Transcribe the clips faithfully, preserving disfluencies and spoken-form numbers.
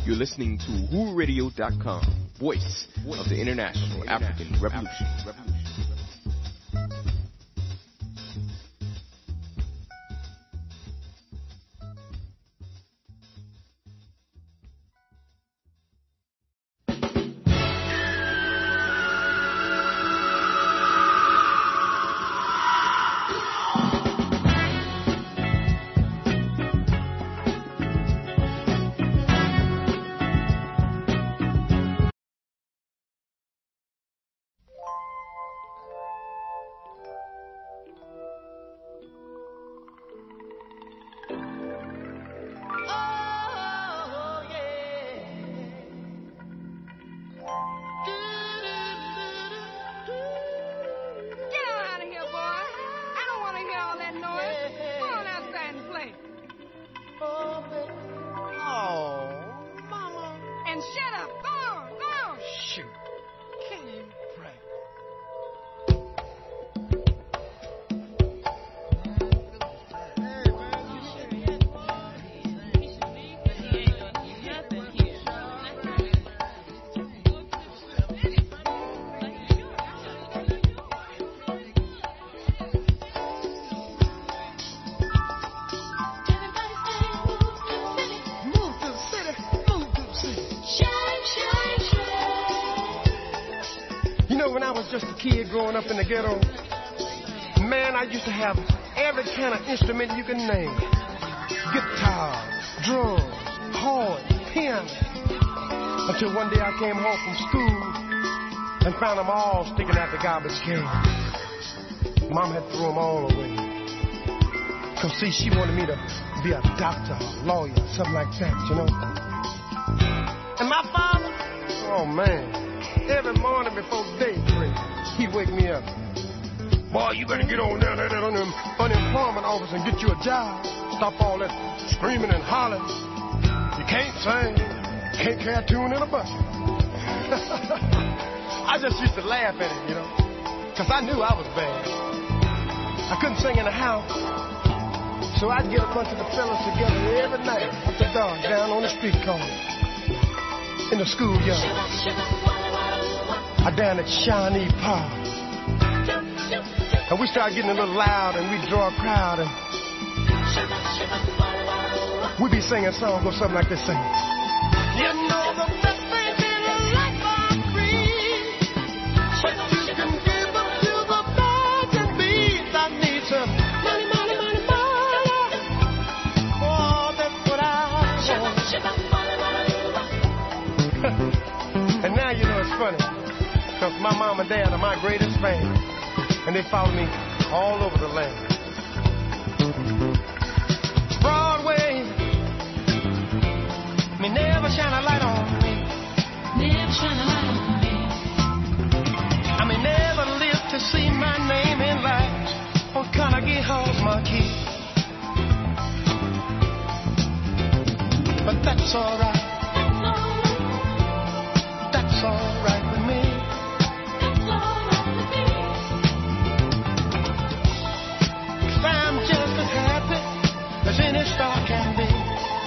You're listening to Who Radio dot com, voice of the International African Revolution. Growing up in the ghetto, man, I used to have every kind of instrument you can name. Guitar, drums, horn, piano. Until one day I came home from school and found them all sticking out the garbage can. Mom had threw them all away. Because, see, she wanted me to be a doctor, a lawyer, something like that, you know. And my father, oh, man, every morning before daybreak, he'd wake me up. Boy, you better get on down there to that un- unemployment office and get you a job. Stop all that screaming and hollering. You can't sing, can't carry a tune in a bucket. I just used to laugh at it, you know, because I knew I was bad. I couldn't sing in the house, so I'd get a bunch of the fellas together every night with the dog down on the street corner, in the schoolyard. I down at Shawnee Park. And we started getting a little loud and we'd draw a crowd and we'd be singing songs or something like this saying, you know the best thing in life are free, but you can give them to the birds and bees. I need some money, money, money, money. Oh, that's what I want. And now you know it's funny. Because my mom and dad are my greatest fans. And they follow me all over the land. Broadway may never shine a light on me. Never shine a light on me. I may never live to see my name in lights on Carnegie Hall's marquee. But that's all right. That's all right with me. I'm just as happy as any star can be.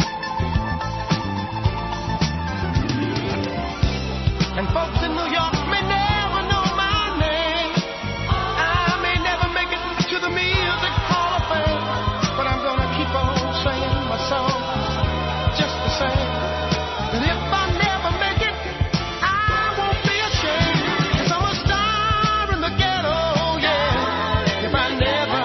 And folks in New York may never know my name. I may never make it to the Music Hall of Fame, but I'm gonna keep on singing my song just the same. And if I never make it, I won't be ashamed, 'cause I'm a star in the ghetto, yeah. If I never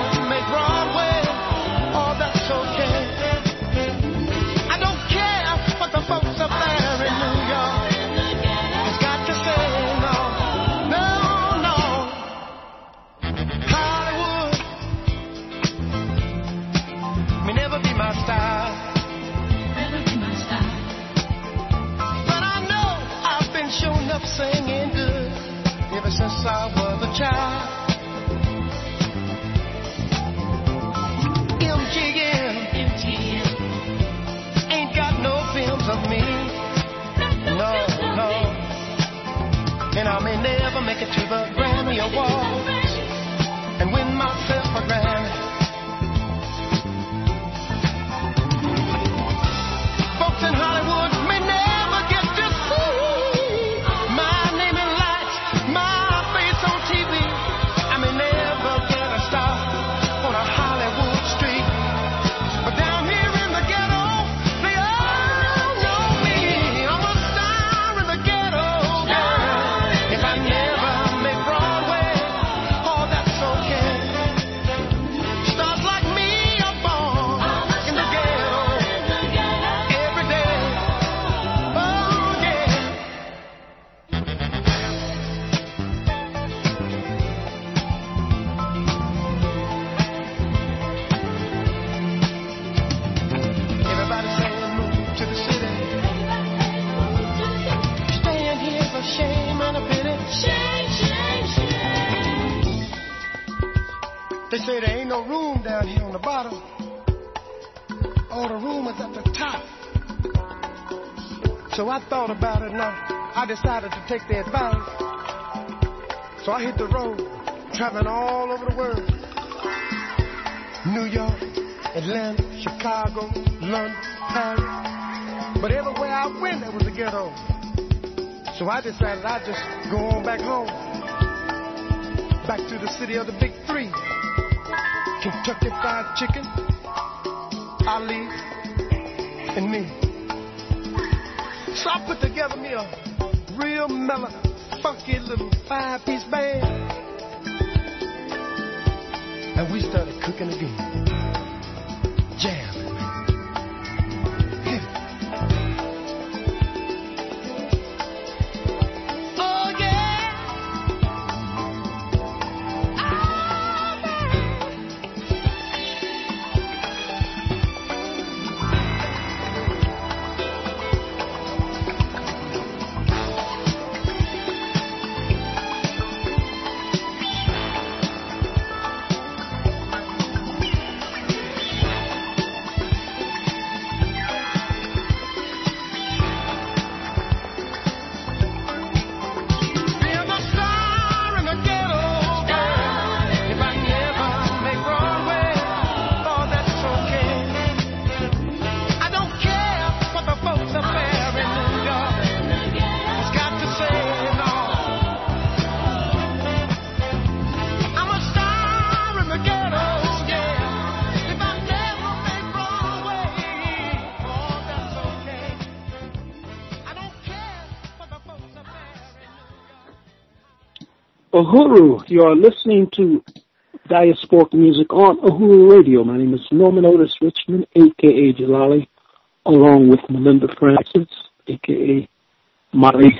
singing good ever since I was a child. M G M, M G M ain't got no films of me. No, no. And I may never make it to the Grammy Awards and win myself a Grammy. Folks in Hollywood may never They say there ain't no room down here on the bottom. All the room is at the top. So I thought about it and I decided to take the advice. So I hit the road, traveling all over the world. New York, Atlanta, Chicago, London, Paris. But everywhere I went, there was a ghetto. So I decided I'd just go on back home. Back to the city of the big three. Kentucky Fried Chicken, Ali, and me. So I put together me a real mellow, funky little five-piece band. And we started cooking again. Jamming, man. Hit it. Oh, yeah. Oh, man. Uhuru, you are listening to Diasporic Music on Uhuru Radio. My name is Norman Otis Richmond, a k a. Jalali, along with Melinda Francis, a k a. Molly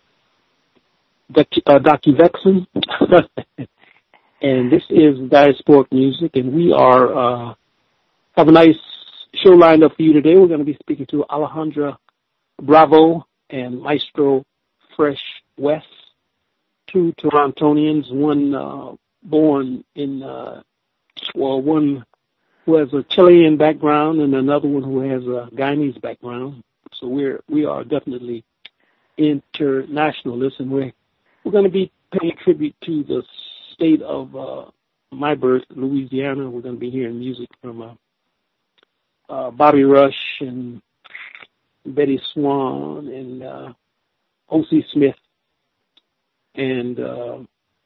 uh, Docu Vexen. And this is Diasporic Music, and we are uh, have a nice show lined up for you today. We're going to be speaking to Alejandra Bravo and Maestro Fresh West, two Torontonians, one uh, born in, uh, well, one who has a Chilean background and another one who has a Guyanese background. So we're, we are definitely internationalists, and we're, we're going to be paying tribute to the state of uh, my birth, Louisiana. We're going to be hearing music from uh, uh, Bobby Rush and Betty Swan and uh, O C Smith. And uh,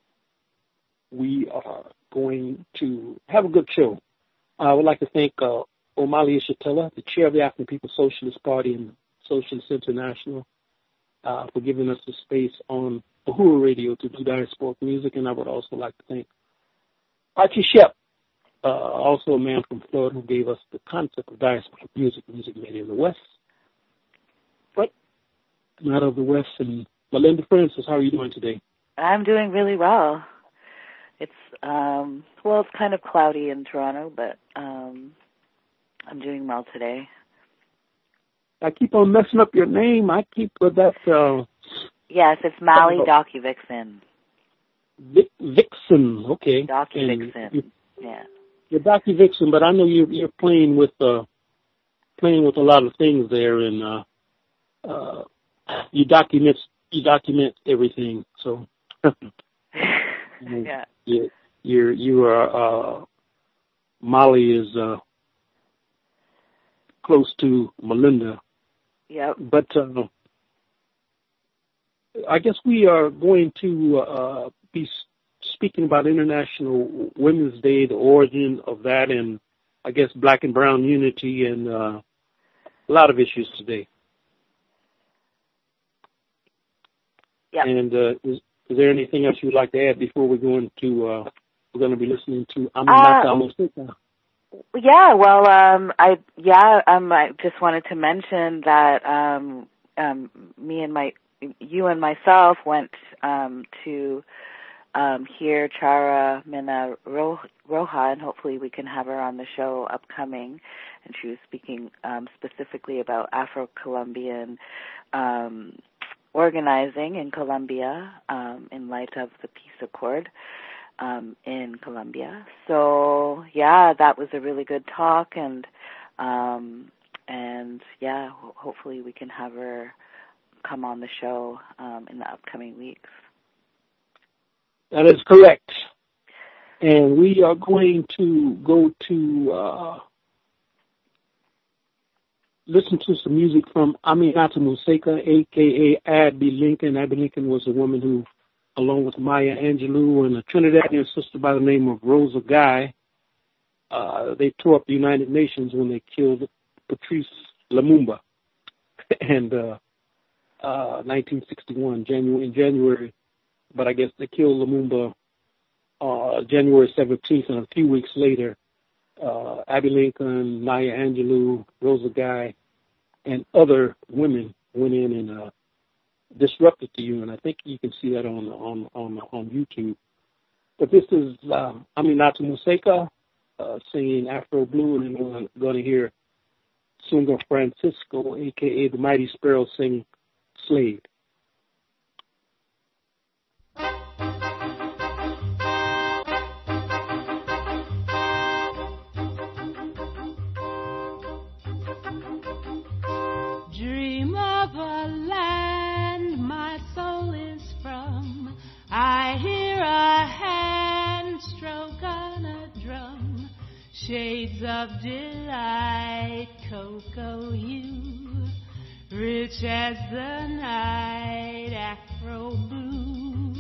we are going to have a good show. I would like to thank uh, Omali Ishatella, the chair of the African People's Socialist Party and Socialist International, uh, for giving us the space on Uhuru Radio to do diasporic music. And I would also like to thank Archie Shep, uh, also a man from Florida, who gave us the concept of diasporic music, music made in the West, but not of the West. And Melinda Francis, how are you doing today? I'm doing really well. It's, um, well, it's kind of cloudy in Toronto, but um, I'm doing well today. I keep on messing up your name. I keep with that. Uh, yes, it's Mally Docu Vixen. Vic, Vixen, okay. Docu Vixen, yeah. You're Docu Vixen, but I know you're, you're playing with uh, playing with a lot of things there, and uh, uh, you document you document everything. So yeah, you you you are uh, Molly is uh, close to Melinda. Yep. But uh, I guess we are going to uh, be speaking about International Women's Day, the origin of that, and I guess Black and Brown unity, and uh, a lot of issues today. Yep. And uh, is, is there anything else you'd like to add before we go into, uh, we're going to be listening to Aminata uh, Mosika? Yeah, well, um, I, yeah, um, I just wanted to mention that um, um, me and my, you and myself went um, to um, hear Chara Mina Roja, and hopefully we can have her on the show upcoming. And she was speaking um, specifically about Afro-Colombian um organizing in Colombia um, in light of the peace accord. um, in Colombia. So yeah, that was a really good talk, and um, and yeah, ho- hopefully we can have her come on the show um, in the upcoming weeks. That is correct. And we are going to go to uh, listen to some music from Aminata Museka, a k a. Abby Lincoln. Abby Lincoln was a woman who, along with Maya Angelou and a Trinidadian sister by the name of Rosa Guy, uh, they tore up the United Nations when they killed Patrice Lumumba and uh, uh, nineteen sixty-one, January, in January. But I guess they killed Lumumba uh, January seventeenth, and a few weeks later, uh, Abby Lincoln, Maya Angelou, Rosa Guy, and other women went in and uh, disrupted the U N. I think you can see that on on on, on YouTube. But this is uh, Aminata Museka uh, singing Afro Blue, and then we're going to hear Sunga Francisco, a k a the Mighty Sparrow, sing Slave. Dream of a land my soul is from. I hear a hand stroke on a drum. Shades of delight, cocoa hue, rich as the night, Afro blue.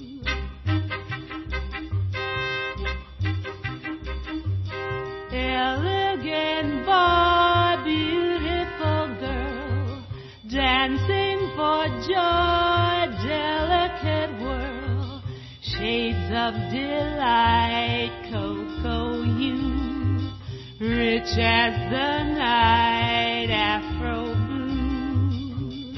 Elegant boy, beautiful girl, dancing for joy, delicate whirl. Shades of delight, cocoa hue, rich as the night, Afro blue.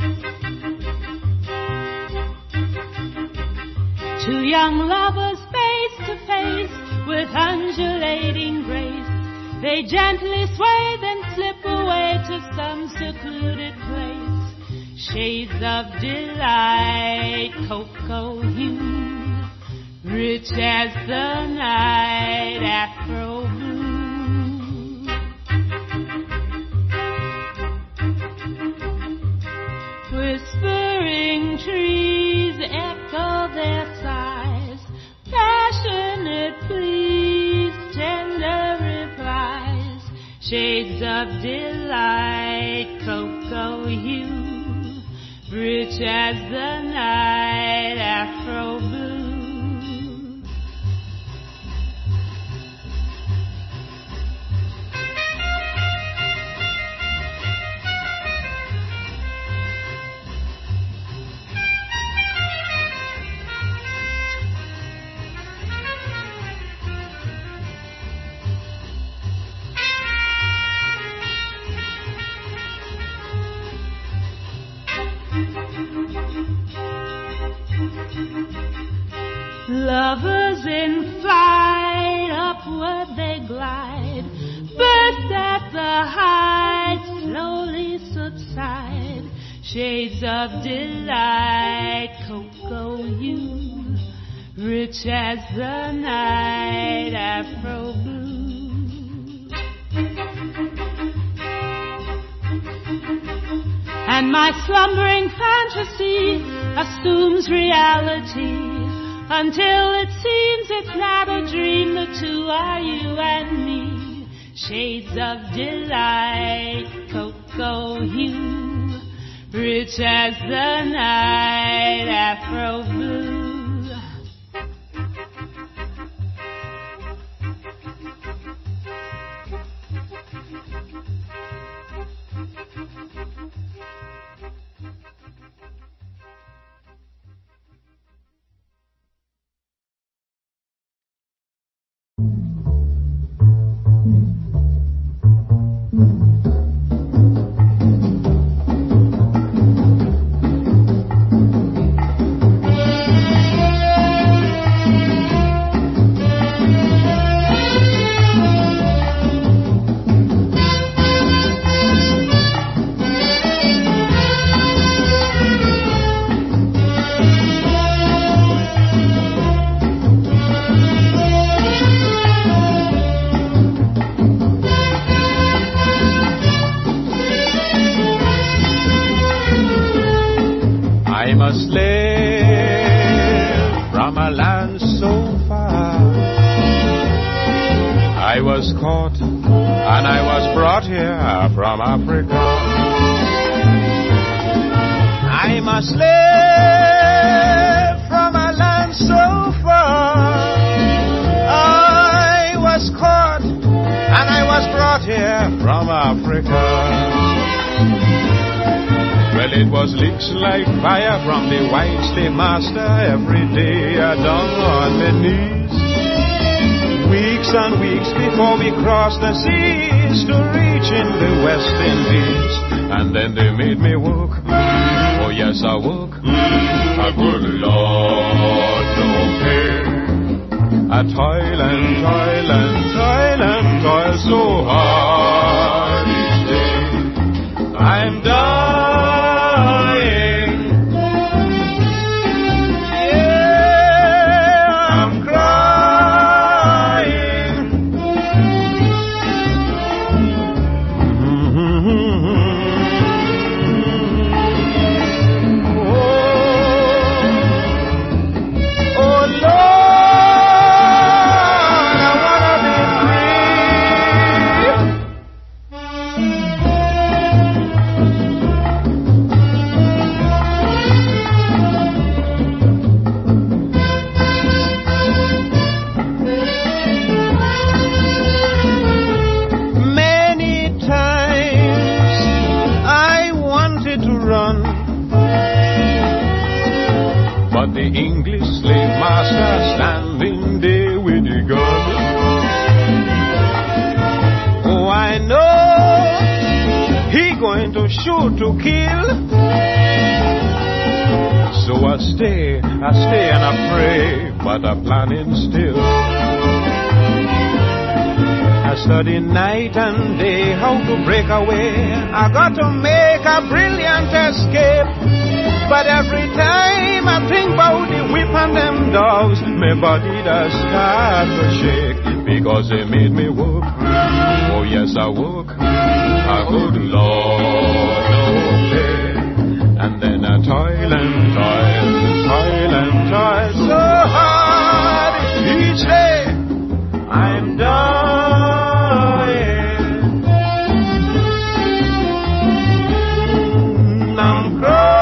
Two young lovers face to face with undulating grace. They gently sway, then slip away to some secluded place. Shades of delight, cocoa hue, rich as the night, Afro blue. Whispering trees echo their sighs, passionate pleas, tender replies. Shades of delight, cocoa hue, rich as the night, Afro blue. Lovers in flight, upward they glide, burst at the height, slowly subside. Shades of delight, cocoa hue, rich as the night, Afro blue. And my slumbering fantasy assumes reality, until it seems it's not a dream, the two are you and me. Shades of delight, cocoa hue, rich as the night, Afro blue. Thank you. I'm a slave from a land so far. I was caught and I was brought here from Africa. I'm a slave from a land so far. I was caught and I was brought here from Africa. Well, it was licks like fire from the white slave master. Every day I down on my knees. Weeks and weeks before we crossed the seas to reach in the West Indies. And then they made me work. Oh yes, I work. A good Lord, no pay. I toil and toil and toil and toil so hard each day. I'm dying. Yeah, I'm crying. Oh, oh Lord. But the English slave master standing there with the gun. Oh, I know he going to shoot to kill. So I stay, I stay and I pray, but I'm planning still. I study night and day how to break away. I got to make a brilliant escape. But every time I think about the whip and them dogs, my body does start to shake. Because they made me work. Oh yes, I work. I good Lord, no pay. And then I toil and toil, toil and toil so hard each day. I'm dying. I'm crying.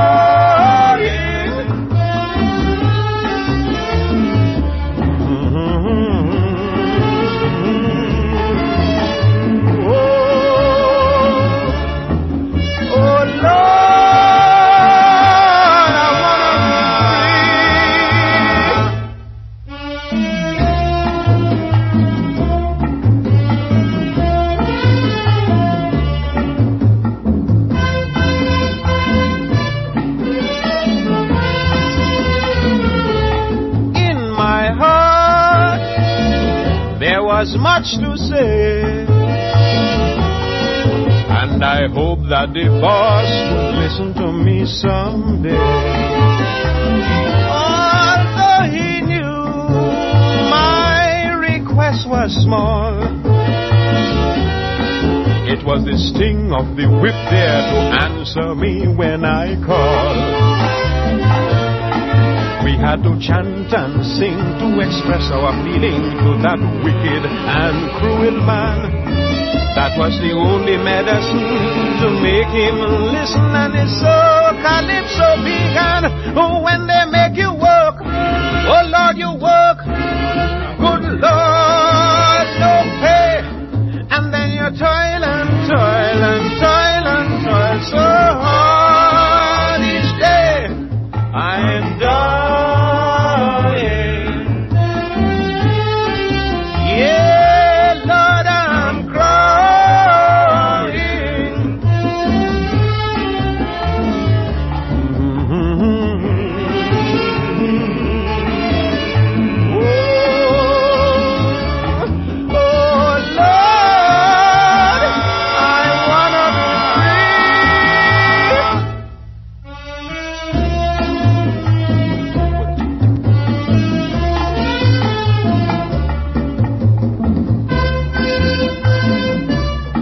Was much to say, and I hope that the boss will listen to me someday. Although he knew my request was small, it was the sting of the whip there to answer me when I called. We had to chant and sing to express our feeling to that wicked and cruel man. That was the only medicine to make him listen, and it's so calypso began. Oh, when they make you work, oh Lord, you work, good Lord, no pay. And then you toil and toil and toil and toil so hard each day. I'm dying.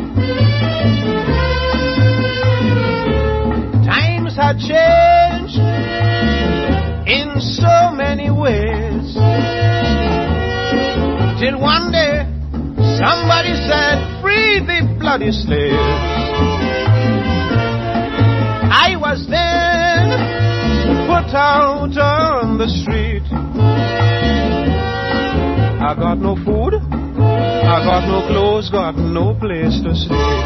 Changed, Somebody said, free the bloody slaves. I was then put out on the street. I got no food, I got no clothes, got no place to sleep.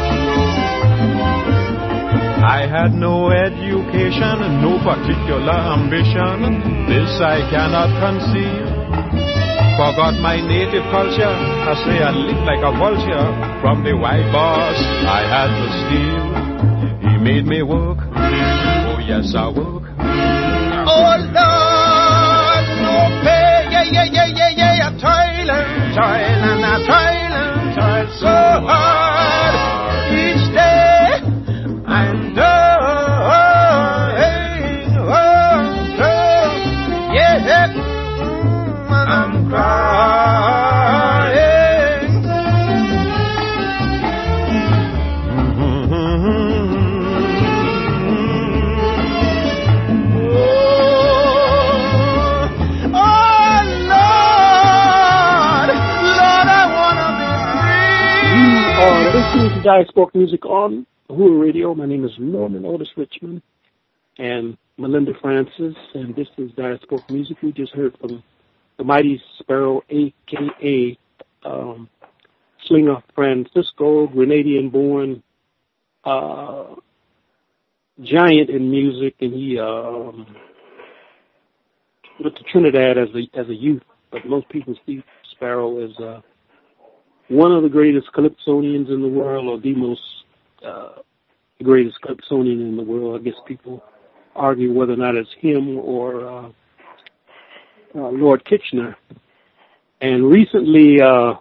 I had no education, no particular ambition. This I cannot conceive. Forgot my native culture, I say I lived like a vulture. From the white boss I had to steal. He made me work, oh yes I work. Oh Lord, no pay, yeah, yeah, yeah, yeah, yeah. I toil and toil and I toil and toil so hard. Each day I'm dying, oh, oh, yeah, I'm crying. Oh, oh, Lord, Lord, I wanna be free. You are listening to Diasporic Music on Uhuru Radio. My name is Norman Otis Richmond and Melinda Francis, and this is Diasporic Music. We just heard from the Mighty Sparrow, a k a. Um, Slinger Francisco, Grenadian-born uh, giant in music, and he um, went to Trinidad as a as a youth. But most people see Sparrow as uh, one of the greatest calypsonians in the world, or the most uh, greatest calypsonian in the world. I guess people argue whether or not it's him or uh, uh, Lord Kitchener. And recently, uh,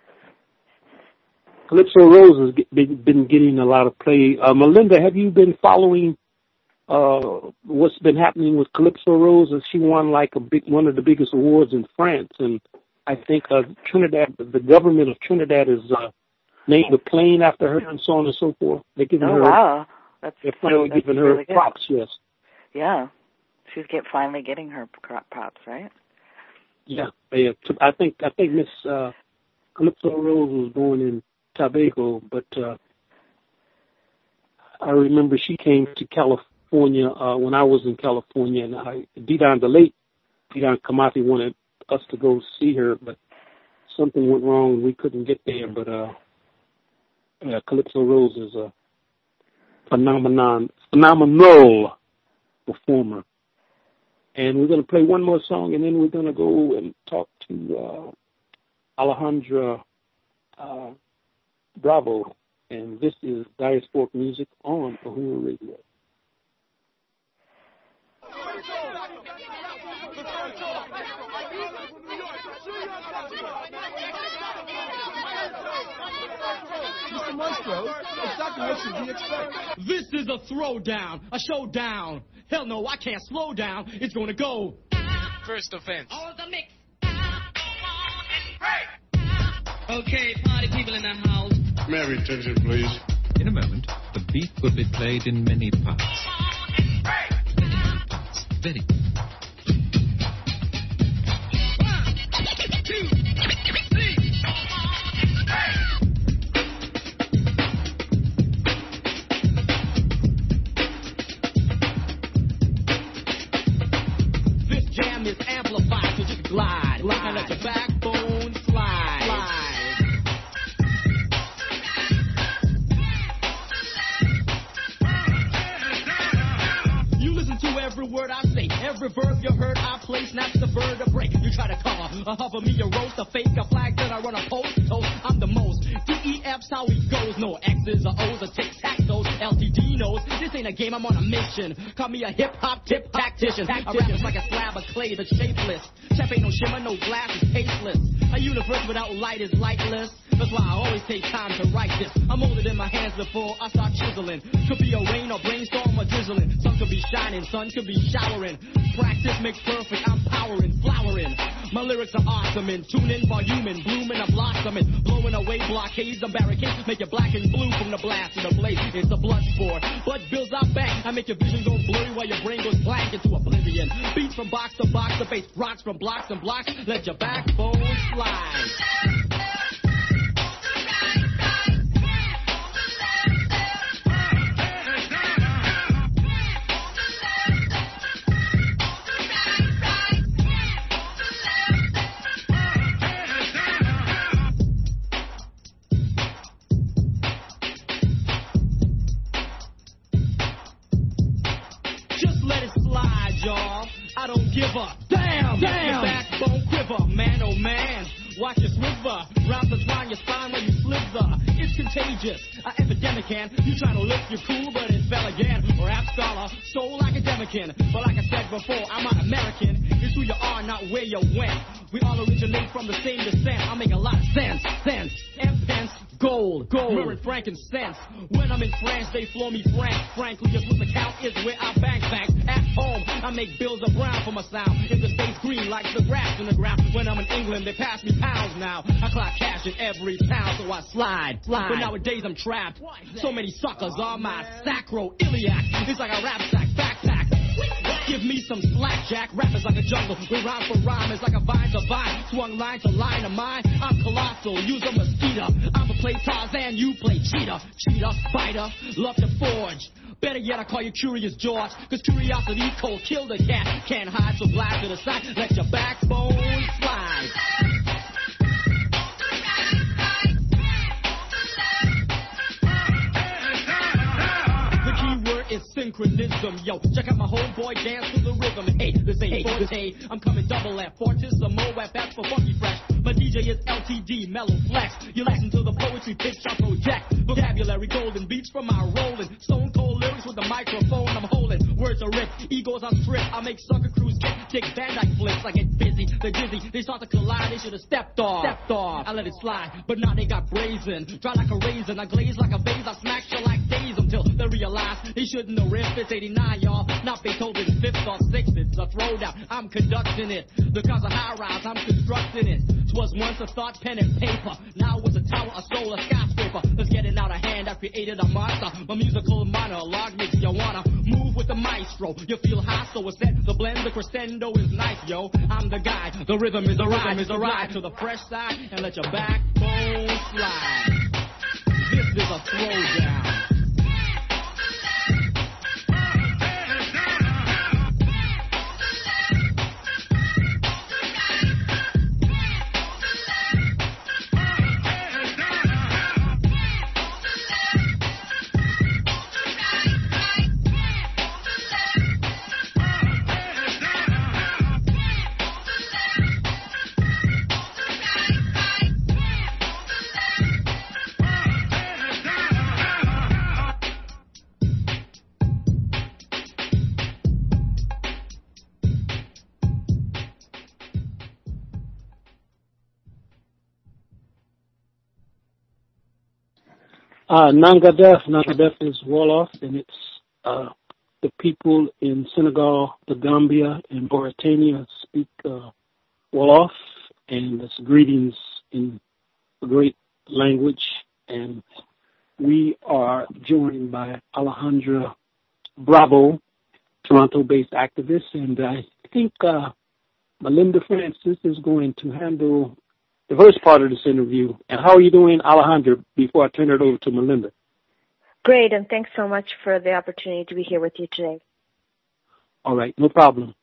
Calypso Rose has been getting a lot of play. Uh, Melinda, have you been following uh, what's been happening with Calypso Rose? As she won like a big, one of the biggest awards in France, and I think uh, Trinidad, the government of Trinidad, has uh, named a plane after her, and so on and so forth. They're giving oh her, wow, that's they're finally that's giving really her good. props. Yes. Yeah, she's get finally getting her props, right? Yeah, yeah. I think I think Miss uh, Calypso Rose was born in Tobago, but uh, I remember she came to California uh, when I was in California, and I, Didan, the late Didan Kamati, wanted us to go see her, but something went wrong and we couldn't get there. But uh, uh, Calypso Rose is a phenomenon, phenomenal performer. And we're going to play one more song, and then we're going to go and talk to uh, Alejandra uh, Bravo. And this is Diasporic Music on Uhuru Radio. Mister Maestro, exactly what should we expect? This is a throwdown, a showdown. Hell no, I can't slow down. It's gonna go. First offense. All the mix. Okay, party people in the house. Mary, attention, please. In a moment, the beat will be played in many parts. Many parts. Very. One, two, three. This jam is amplified, so just glide. Glide. And let your backbone slide. Slide. Every word I say, every verb you heard I play, snaps the vertebrae. You try to cover, a hover me, a roast, a fake, a flag that I run a post, toast. I'm the most. D E F's how he goes, no X's or O's or tic-tac-toes. L T D knows, this ain't a game, I'm on a mission. Call me a hip-hop tip tactician. I rap is like a slab of clay that's shapeless. Chef ain't no shimmer, no glass is tasteless. A universe without light is lightless. That's why I always take time to write this. I'm holding in my hands before I start chiseling. Could be a rain or brainstorm or drizzling. Sun could be shining, sun could be showering. Practice makes perfect, I'm powering, flowering. My lyrics are awesome and tuning, voluming, blooming, I'm blossoming. Blowing away blockades and barricades. Make it black and blue from the blast to the blaze. It's a blood sport. Blood builds out back. I make your vision go blurry while your brain goes blank into oblivion. Beats from box to box to base. Rocks from blocks and blocks. Let your backbone slide. Just let it slide, y'all. I don't give a damn. Damn. Your backbone quiver, man, oh man. Watch your swiver, round the twine your spine when you slither. It's contagious, an epidemic, and you try to look you're cool, but it fell again. Rap scholar, soul academician, but like I said before, I'm an American. It's who you are, not where you went. We all originate from the same descent. I make a lot of sense, sense, and pence, gold, gold, myrrh and frankincense. When I'm in France, they flow me frank. Frankly, just what the count is where I bank bank. At home, I make bills of brown for my sound. In the States, green like the grass in the ground. When I'm in England, they pass me pounds now. I clock cash in every town, so I slide, slide. But nowadays I'm trapped. So many suckers on my sacro-iliac. It's like a rap sack, backpack. Give me some slack, Jack. Rap is like a jungle. We rhyme for rhyme. It's like a vine to vine. Swung line to line of mine. I'm colossal. Use a mosquito. I'm a play Tarzan. You play cheetah. Cheetah, fighter. Love to forge. Better yet, I call you Curious George. Cause curiosity cold. Kill the cat. Can't hide, so glide to the side. Let your backbone slide. It's synchronism, yo. Check out my homeboy dance to the rhythm. Hey, this ain't forte. I'm coming double at Fortissimo at F for Funky Fresh. My D J is L T D, Mellow Flex. You listen to the poetry pitch I project. Vocabulary golden beats from my rolling. Stone cold lyrics with the microphone I'm holding. Words are ripped, egos are stripped. I make sucker crews kick, dick Van Dyke flips. I get busy, they're dizzy. They start to collide, they should have stepped off. Stepped off. I let it slide, but now they got brazen. Dry like a raisin, I glaze like a vase. I smack you like days until they realize they shouldn't have ripped. It's eighty-nine, y'all. Not Beethoven's fifth or sixth. It's a throwdown. I'm conducting it. Because of high rise, I'm constructing it. Twas once a thought, pen and paper. Now it's a tower, a soul, a skyscraper. Let's get it out of hand. I created a monster. My musical monologue makes you wanna move with the maestro. You feel high, so it's set. The blend, the crescendo is nice, yo. I'm the guy. The rhythm is a ride. Is a ride to the fresh side and let your backbone slide. This is a throwdown. Uh, Nangadef, Nangadef is Wolof, and it's uh, the people in Senegal, the Gambia, and Mauritania speak uh, Wolof, and it's greetings in a great language. And we are joined by Alejandra Bravo, Toronto-based activist, and I think uh, Melinda Francis is going to handle the first part of this interview. And how are you doing, Alejandra, before I turn it over to Melinda? Great, and thanks so much for the opportunity to be here with you today. All right, no problem.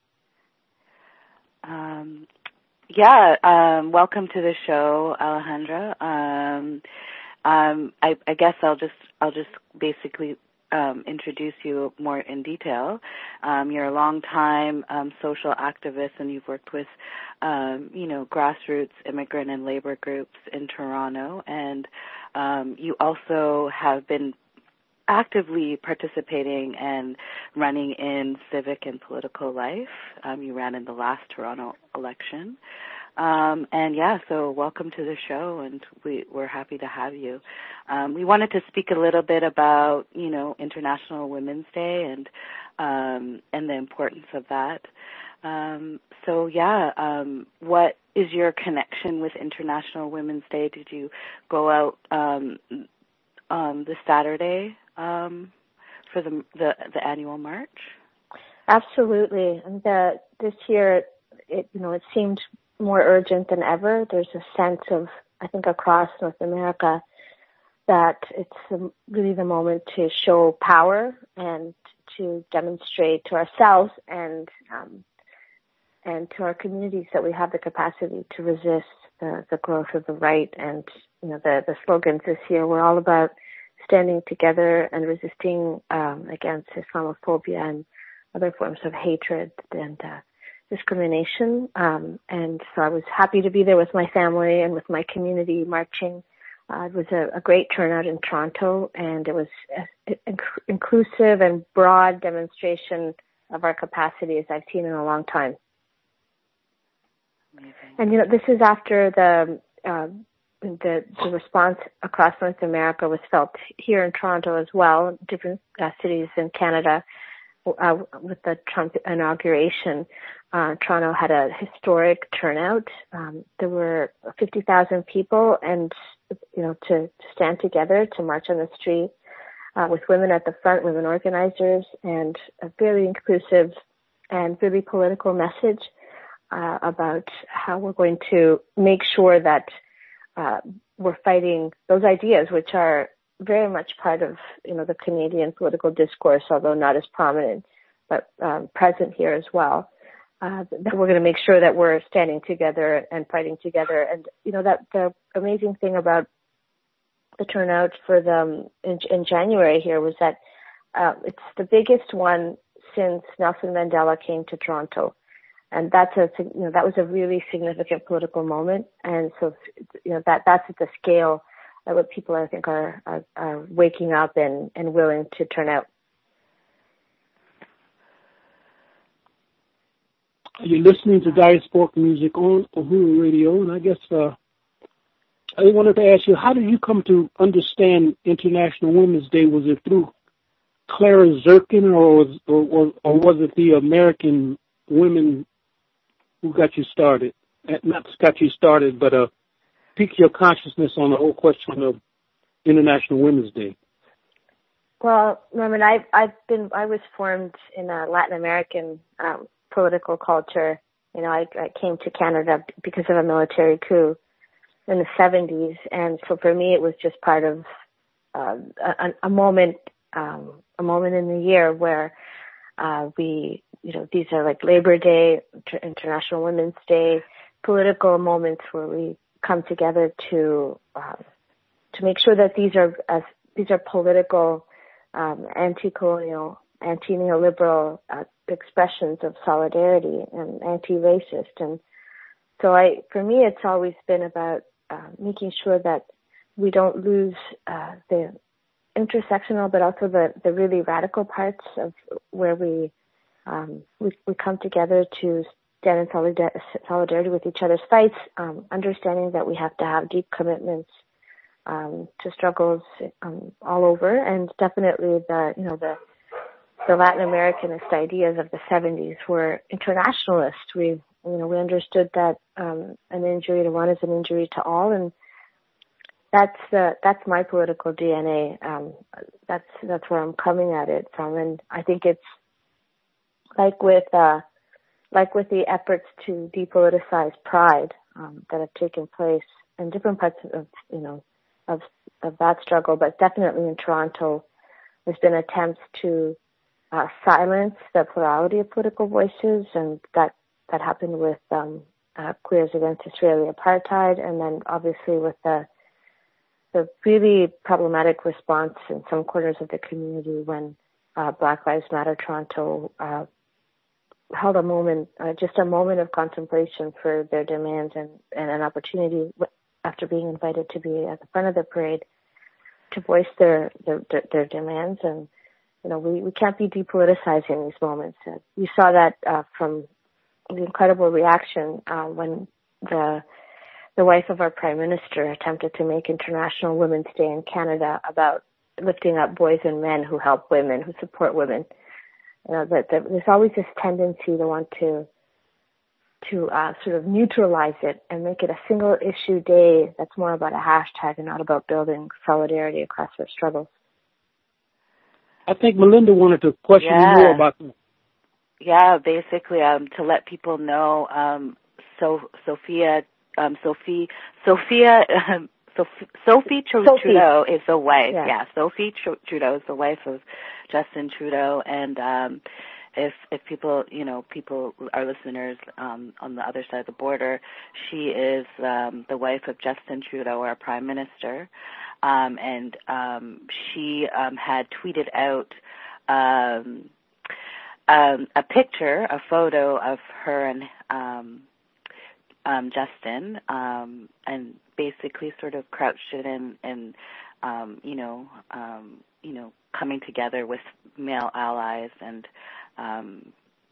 Um, yeah, um, welcome to the show, Alejandra. Um, um, I, I guess I'll just I'll just basically um, introduce you more in detail. Um, you're a long-time um, social activist, and you've worked with, um, you know, grassroots immigrant and labor groups in Toronto, and um, you also have been actively participating and running in civic and political life. Um, you ran in the last Toronto election. Um, and yeah, so welcome to the show, and we, we're happy to have you. Um, we wanted to speak a little bit about, you know, International Women's Day and um, and the importance of that. Um, so yeah, um, what is your connection with International Women's Day? Did you go out um, um, this Saturday um, for the, the the annual march? Absolutely, and the, this year, it you know, it seemed more urgent than ever. There's a sense of, I think, across North America that it's really the moment to show power and to demonstrate to ourselves and um, and to our communities that we have the capacity to resist the, the growth of the right. And you know, the, the slogans this year were all about standing together and resisting um, against Islamophobia and other forms of hatred and uh, discrimination. Um, and so I was happy to be there with my family and with my community marching. Uh, it was a, a great turnout in Toronto, and it was an inc- inclusive and broad demonstration of our capacity as I've seen in a long time. Amazing. And, you know, this is after the, uh, the the response across North America was felt here in Toronto as well, different uh, cities in Canada. Uh, with the Trump inauguration, uh, Toronto had a historic turnout. Um, there were fifty thousand people, and, you know, to, to stand together, to march on the street, uh, with women at the front, women organizers, and a very inclusive and really political message, uh, about how we're going to make sure that, uh, we're fighting those ideas, which are very much part of, you know, the Canadian political discourse, although not as prominent, but um, present here as well. Uh, that we're going to make sure that we're standing together and fighting together. And, you know, that the amazing thing about the turnout for them in, in January here was that uh, it's the biggest one since Nelson Mandela came to Toronto. And that's a, you know, that was a really significant political moment. And so, you know, that, that's at the scale that what people, I think, are, are, are waking up and, and willing to turn out. You're listening to Diasporic Music on Uhuru Radio, and I guess uh, I wanted to ask you, how did you come to understand International Women's Day? Was it through Clara Zirkin, or was, or, or was it the American women who got you started? Not got you started, but uh, piqued your consciousness on the whole question of International Women's Day? Well, Norman, I've, I've been, I was formed in a Latin American um, political culture. You know, I, I came to Canada because of a military coup in the seventies, and so for me it was just part of uh, a, a moment, um, a moment in the year where uh, we, you know, these are like Labor Day, International Women's Day, political moments where we come together to uh, to make sure that these are as these are political, um, anti-colonial, anti-neoliberal uh, expressions of solidarity and anti-racist. And so, I, for me, it's always been about uh, making sure that we don't lose uh, the intersectional, but also the, the really radical parts of where we um, we, we come together to stand in solidar- solidarity with each other's fights, um, understanding that we have to have deep commitments um, to struggles um, all over, and definitely the you know the the Latin Americanist ideas of the seventies were internationalist. We you know we understood that um, an injury to one is an injury to all, and that's the that's my political D N A. Um, that's that's where I'm coming at it from, and I think it's like with. Uh, Like with the efforts to depoliticize pride um, that have taken place in different parts of, you know, of of that struggle, but definitely in Toronto, there's been attempts to uh, silence the plurality of political voices, and that that happened with um, uh, Queers Against Israeli Apartheid, and then obviously with the the really problematic response in some corners of the community when uh, Black Lives Matter Toronto uh, held a moment, uh, just a moment of contemplation for their demands, and, and an opportunity after being invited to be at the front of the parade to voice their their, their demands. And you know, we, we can't be depoliticizing these moments. Uh, you saw that uh, from the incredible reaction uh, when the the wife of our Prime Minister attempted to make International Women's Day in Canada about lifting up boys and men who help women, who support women. You know, that, that there's always this tendency to want to to uh, sort of neutralize it and make it a single issue day that's more about a hashtag and not about building solidarity across our struggles. I think Melinda wanted to question yeah. you more about that. Yeah, basically, um, to let people know, um, so Sophia, um, Sophie, Sophia, um, Sophie, Sophie Trudeau is the wife. Yeah, yeah Sophie Trudeau is the wife of Justin Trudeau, and um, if if people, you know, people, our listeners um, on the other side of the border, she is um, the wife of Justin Trudeau, our Prime Minister, um, and um, she um, had tweeted out um, um, a picture, a photo of her and um, um, Justin, um, and basically sort of crouched it in, and um, you know, um, you know, coming together with male allies, and um,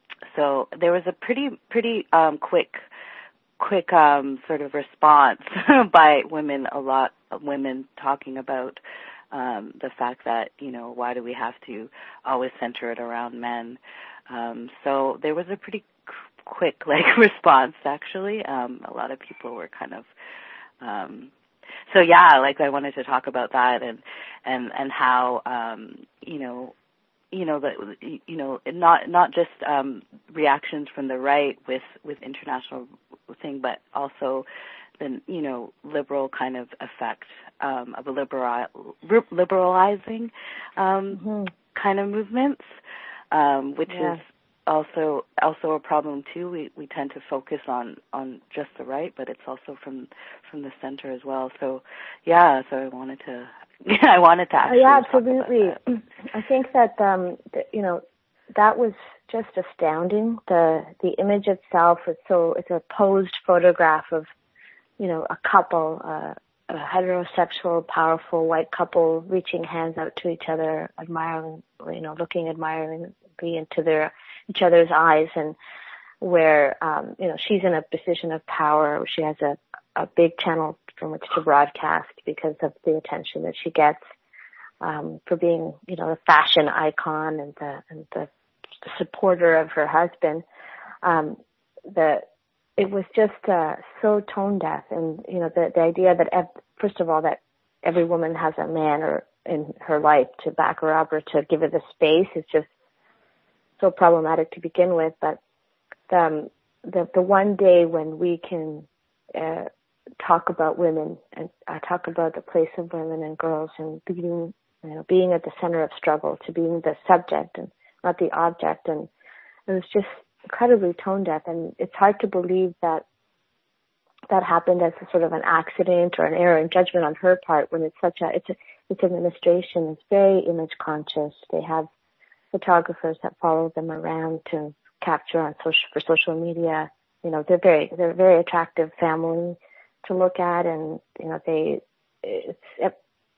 so there was a pretty, pretty um, quick, quick um, sort of response by women. A lot of women talking about um, the fact that, you know, why do we have to always center it around men? Um, so there was a pretty quick, like, response, actually. Um, a lot of people were kind of, um, so yeah, like, I wanted to talk about that and, and, and how, um, you know, you know, the, you know, not, not just, um, reactions from the right with, with international thing, but also the, you know, liberal kind of effect, um, of a liberal, liberalizing, um, mm-hmm. kind of movements, um, which yeah. is, Also, also a problem too. We we tend to focus on, on just the right, but it's also from from the center as well. So, yeah. So I wanted to, I wanted to actually. Oh, yeah, talk about absolutely. that. I think that um, the, you know, that was just astounding. The the image itself is so it's a posed photograph of, you know, a couple, uh, a heterosexual, powerful white couple reaching hands out to each other, admiring, you know, looking admiringly into their each other's eyes, and where, um, you know, she's in a position of power. She has a, a big channel from which to broadcast because of the attention that she gets, um, for being, you know, the fashion icon and the, and the, the supporter of her husband. Um, the, it was just, uh, so tone deaf. And, you know, the, the idea that, ev- first of all, that every woman has a man or in her life to back her up or to give her the space is just so problematic to begin with. But the, the, the one day when we can, uh, talk about women and uh, talk about the place of women and girls and being, you know, being at the center of struggle to being the subject and not the object. And it was just incredibly tone deaf. And it's hard to believe that that happened as a sort of an accident or an error in judgment on her part when it's such a, it's a, it's administration. It's very image conscious. They have photographers that follow them around to capture on social, for social media. You know, they're very, they're a very attractive family to look at, and, you know, they, it's, it,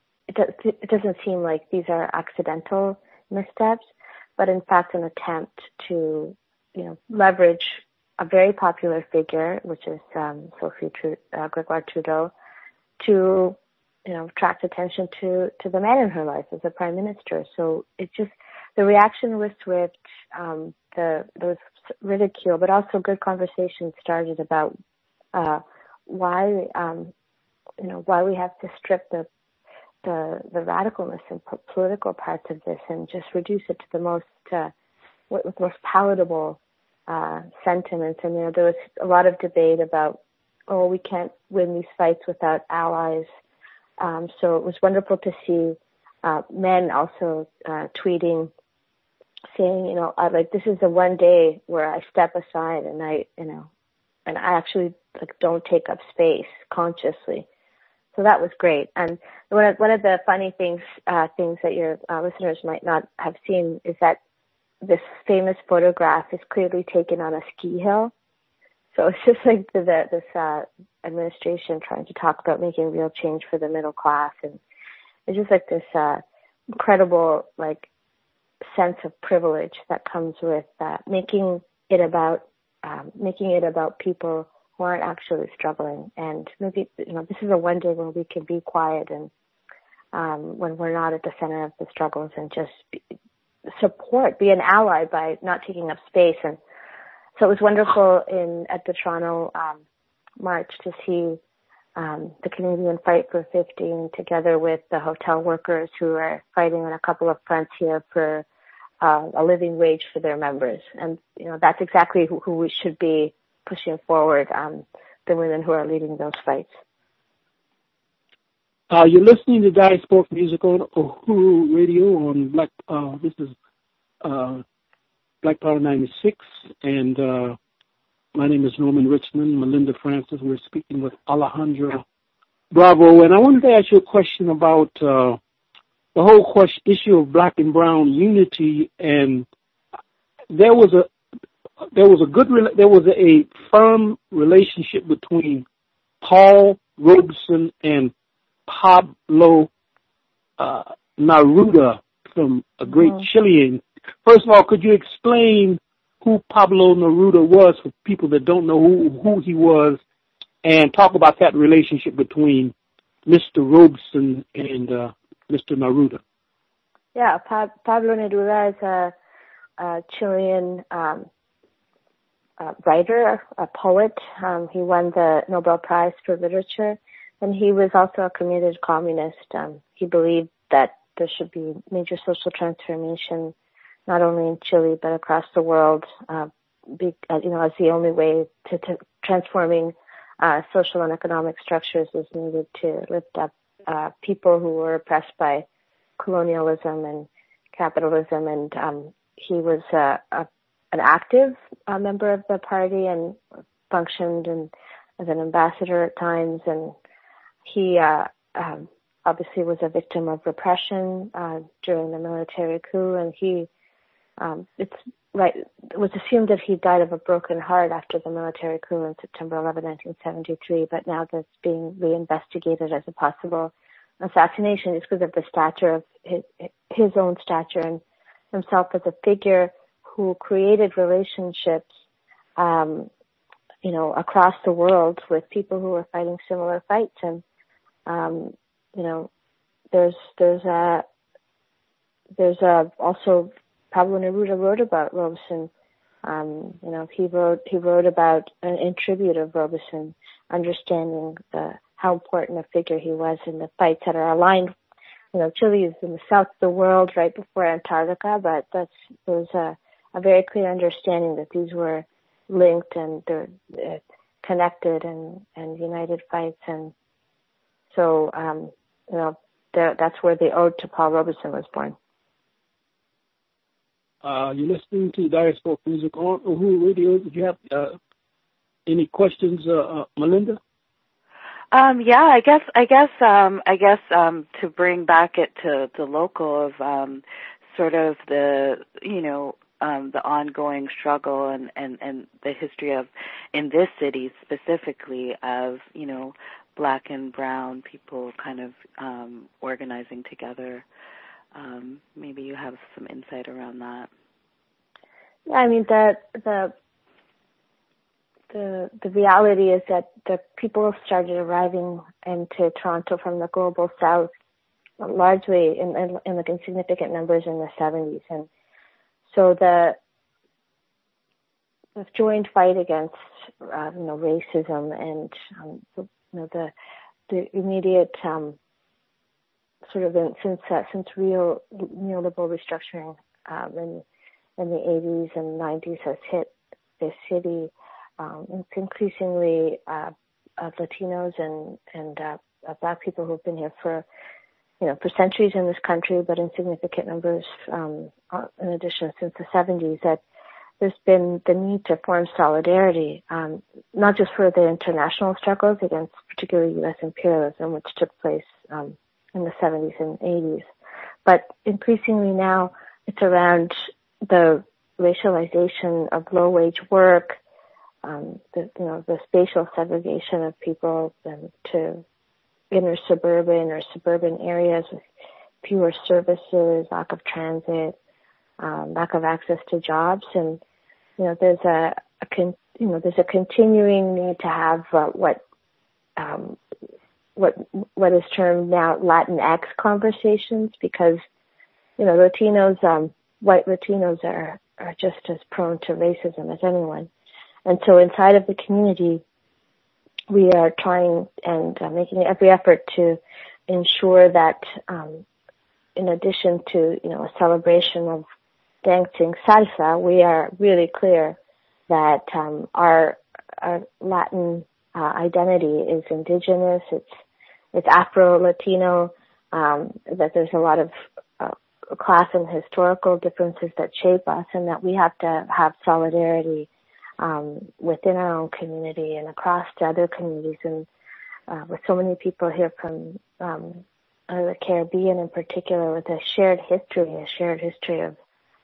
it doesn't seem like these are accidental missteps, but in fact an attempt to, you know, leverage a very popular figure, which is, um, Sophie Tru- uh, Gregoire Trudeau, to, you know, attract attention to, to the man in her life as a prime minister. So it just, the reaction was swift. Um, the, there was ridicule, but also good conversation started about, uh, why, um, you know, why we have to strip the, the, the radicalness and po- political parts of this and just reduce it to the most, uh, what was most palatable, uh, sentiments. And, you know, there was a lot of debate about, oh, we can't win these fights without allies. Um, so it was wonderful to see, uh, men also, uh, tweeting, saying, you know, I, like, this is the one day where I step aside and I, you know, and I actually, like, don't take up space consciously. So that was great. And one of, one of the funny things, uh, things that your uh, listeners might not have seen is that this famous photograph is clearly taken on a ski hill. So it's just like the, the, this, uh, administration trying to talk about making real change for the middle class. And it's just like this, uh, incredible, like, sense of privilege that comes with, uh, making it about, um, making it about people who aren't actually struggling. And maybe, you know, this is a one day when we can be quiet and, um, when we're not at the center of the struggles, and just be, support, be an ally by not taking up space. And so it was wonderful in, at the Toronto, um, march to see, um, the Canadian Fight for fifteen together with the hotel workers who are fighting on a couple of fronts here for, uh, a living wage for their members. And, you know, that's exactly who, who we should be pushing forward, um, the women who are leading those fights. Uh, you're listening to Diasporic Music on Uhuru Radio on Black, uh, this is, uh, Black Power ninety-six, and, uh, my name is Norman Richmond, Melinda Francis. We're speaking with Alejandra Bravo, and I wanted to ask you a question about, uh, the whole question, issue of black and brown unity, and there was a there was a good rela- there was a firm relationship between Paul Robeson and Pablo uh, Neruda, from a great mm-hmm. Chilean. First of all, could you explain who Pablo Neruda was for people that don't know who, who he was, and talk about that relationship between Mister Robeson and uh, Mister Neruda? Yeah, pa- Pablo Neruda is a, a Chilean um, a writer, a poet. Um, he won the Nobel Prize for Literature, and he was also a committed communist. Um, he believed that there should be major social transformation, not only in Chile but across the world. Uh, be, uh, you know, as the only way to, to transforming uh, social and economic structures is needed to lift up uh, people who were oppressed by colonialism and capitalism. And um, he was uh, a an active uh, member of the party and functioned in, as an ambassador at times. And he uh, um, obviously was a victim of repression uh, during the military coup. And he, um, it's right, it was assumed that he died of a broken heart after the military coup on September eleventh, nineteen seventy-three. But now that's being reinvestigated as a possible assassination just because of the stature of his, his own stature and himself as a figure who created relationships, um, you know, across the world with people who were fighting similar fights. And, um, you know, there's, there's a, there's a, also Pablo Neruda wrote about Robeson. Um, you know, he wrote, he wrote about an in tribute of Robeson, understanding the, how important a figure he was in the fights that are aligned. You know, Chile is in the south of the world, right before Antarctica, but that's, there's a, a very clear understanding that these were linked and they're uh, connected and, and united fights. And so, um, you know, that's where the ode to Paul Robeson was born. Uh, you're listening to Diaspora Music on Uhuru Radio. Did you have uh, any questions, uh, uh, Melinda? Um, yeah, I guess, I guess, um, I guess, um, to bring back it to the local of, um, sort of the, you know, um, the ongoing struggle and, and, and the history of, in this city specifically, of, you know, black and brown people kind of, um, organizing together. Um, maybe you have some insight around that. Yeah, I mean, the, the, the, the reality is that the people started arriving into Toronto from the global south, largely in, in, in like insignificant numbers in the seventies. And so the, the joint fight against, uh, you know, racism and, um, the, you know, the, the immediate, um, sort of in, since, uh, since real neoliberal restructuring, um, in, in the eighties and nineties has hit this city, um, it's increasingly, uh, of Latinos and, and, uh, uh, black people who've been here for, you know, for centuries in this country, but in significant numbers, um, in addition since the seventies, that there's been the need to form solidarity, um, not just for the international struggles against particularly U S imperialism, which took place, um, in the seventies and eighties, but increasingly now it's around the racialization of low-wage work, um, the, you know, the spatial segregation of people um, to inner suburban or suburban areas with fewer services, lack of transit, um, lack of access to jobs, and you know, there's a, a con, you know, there's a continuing need to have uh, what, um, what, what is termed now Latinx conversations, because you know, Latinos, um, white Latinos are are just as prone to racism as anyone, and so inside of the community, we are trying and uh, making every effort to ensure that, um, in addition to, you know, a celebration of dancing salsa, we are really clear that um, our, our Latin uh, identity is indigenous, it's it's Afro-Latino, um, that there's a lot of uh, class and historical differences that shape us, and that we have to have solidarity Um, within our own community and across to other communities, and uh, with so many people here from um, uh, the Caribbean in particular, with a shared history, a shared history of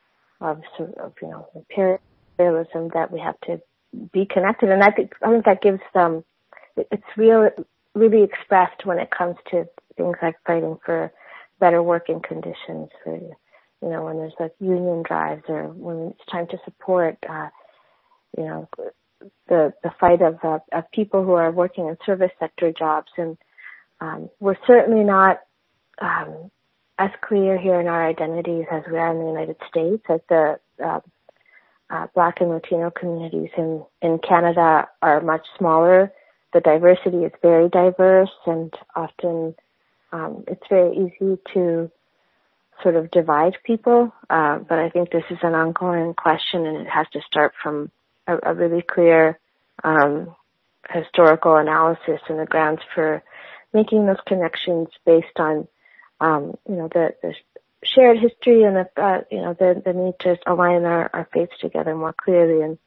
of, sort of you know, imperialism, that we have to be connected. And I think, I think that gives them, it's real, really expressed when it comes to things like fighting for better working conditions, for, you know, when there's like union drives, or when it's time to support, uh, you know, the the fight of uh, of people who are working in service sector jobs. And um, we're certainly not um, as clear here in our identities as we are in the United States. As the uh, uh, Black and Latino communities in in Canada are much smaller. The diversity is very diverse, and often um, it's very easy to sort of divide people. Uh, but I think this is an ongoing question, and it has to start from a, a really clear um, historical analysis and the grounds for making those connections based on, um, you know, the, the shared history and the, uh, you know, the, the need to align our, our faiths together more clearly. And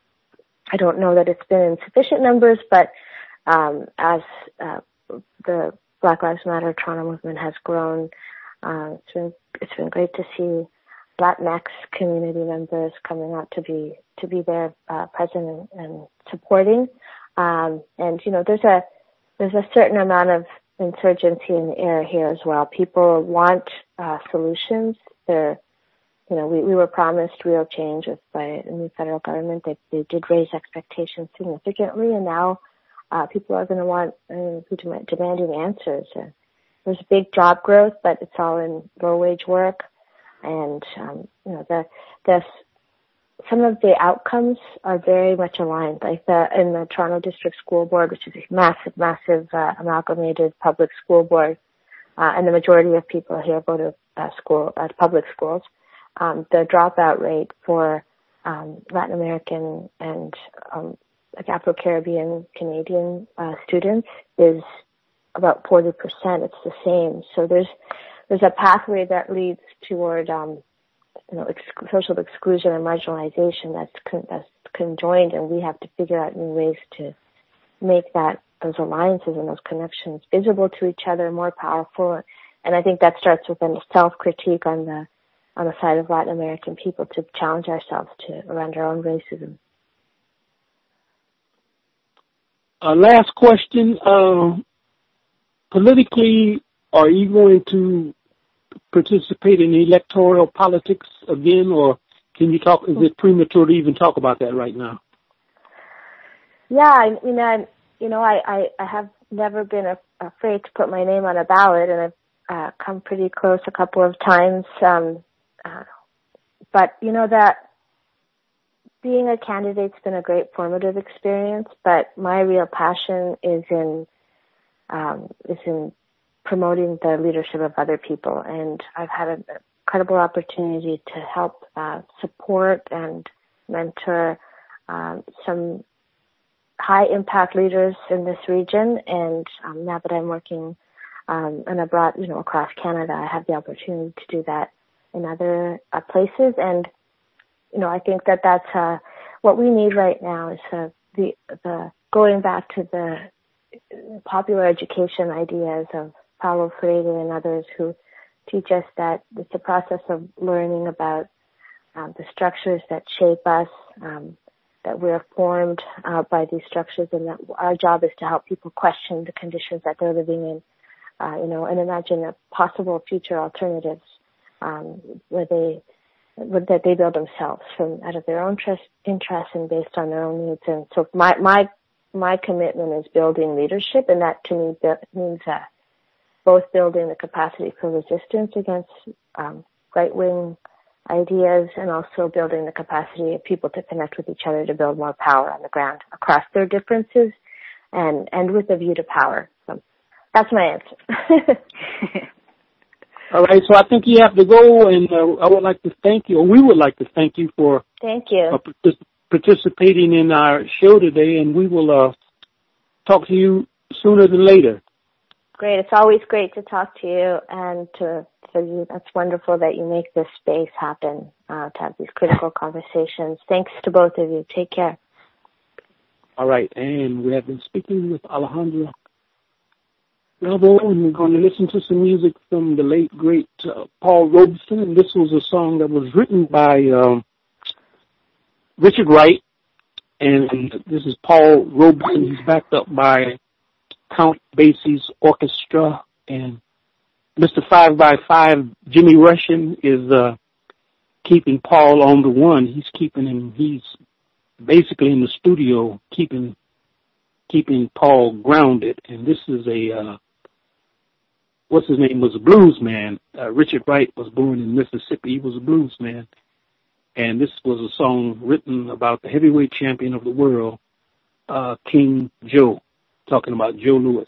I don't know that it's been in sufficient numbers, but um, as uh, the Black Lives Matter Toronto movement has grown, uh, it's been it's been great to see Latinx community members coming out to be to be there, uh, present and, and supporting. Um, and you know, there's a there's a certain amount of insurgency in the air here as well. People want uh, solutions. They're, you know, we, we were promised real change with, by the new federal government. They they did raise expectations significantly, and now uh, people are going to want uh, demanding answers. Uh, there's big job growth, but it's all in low wage work, and um, you know the the some of the outcomes are very much aligned. Like the in the Toronto District School Board, which is a massive, massive uh, amalgamated public school board, uh, and the majority of people here go to uh, school at uh, public schools. Um, the dropout rate for um, Latin American and um, like Afro-Caribbean Canadian uh, students is about forty percent. It's the same. So there's there's a pathway that leads toward um, you know ex- social exclusion and marginalization that's con- that's conjoined, and we have to figure out new ways to make that those alliances and those connections visible to each other, more powerful. And I think that starts with a self-critique on the on the side of Latin American people to challenge ourselves to around our own racism. Uh, last question. Uh, politically, are you going to participate in electoral politics again, or can you talk, is it premature to even talk about that right now? Yeah, I mean, I, you know, I, I, I have never been a, afraid to put my name on a ballot, and I've uh, come pretty close a couple of times. Um, Uh, but, you know, that being a candidate's been a great formative experience, but my real passion is in, um, is in promoting the leadership of other people. And I've had an incredible opportunity to help, uh, support and mentor, um, some high impact leaders in this region. And, um, now that I'm working, um, and abroad, you know, across Canada, I have the opportunity to do that in other uh, places. And, you know, I think that that's, uh, what we need right now is, uh, the, the, going back to the popular education ideas of Paulo Freire and others who teach us that it's a process of learning about, um, the structures that shape us, um, that we're formed, uh, by these structures, and that our job is to help people question the conditions that they're living in, uh, you know, and imagine a possible future alternatives. Um, where they, where that they build themselves from out of their own trust, interests and based on their own needs. And so my, my, my commitment is building leadership, and that to me means, uh, both building the capacity for resistance against, um, right-wing ideas, and also building the capacity of people to connect with each other to build more power on the ground across their differences, and, and with a view to power. So that's my answer. All right, so I think you have to go, and uh, I would like to thank you, or we would like to thank you for thank you uh, partic- participating in our show today, and we will uh, talk to you sooner than later. Great. It's always great to talk to you, and to, to you. That's wonderful that you make this space happen, uh, to have these critical conversations. Thanks to both of you. Take care. All right, and we have been speaking with Alejandra Bravo, and we're going to listen to some music from the late, great uh, Paul Robeson. And this was a song that was written by uh, Richard Wright. And this is Paul Robeson. He's backed up by Count Basie's orchestra. And Mister Five by Five, Jimmy Rushin, is uh, keeping Paul on the one. He's keeping him, he's basically in the studio keeping keeping Paul grounded. And this is a, uh, what's his name, was a blues man. Uh, Richard Wright was born in Mississippi. He was a blues man. And this was a song written about the heavyweight champion of the world, uh, King Joe, talking about Joe Louis.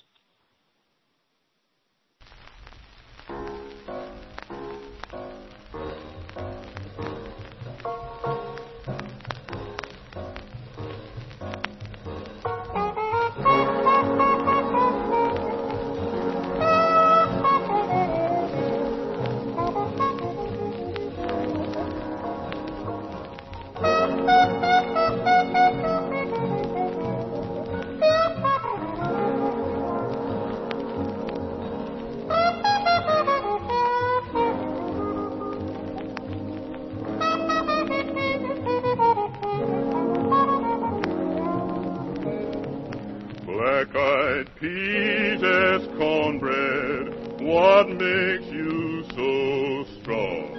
Black-eyed peas as cornbread, what makes you so strong?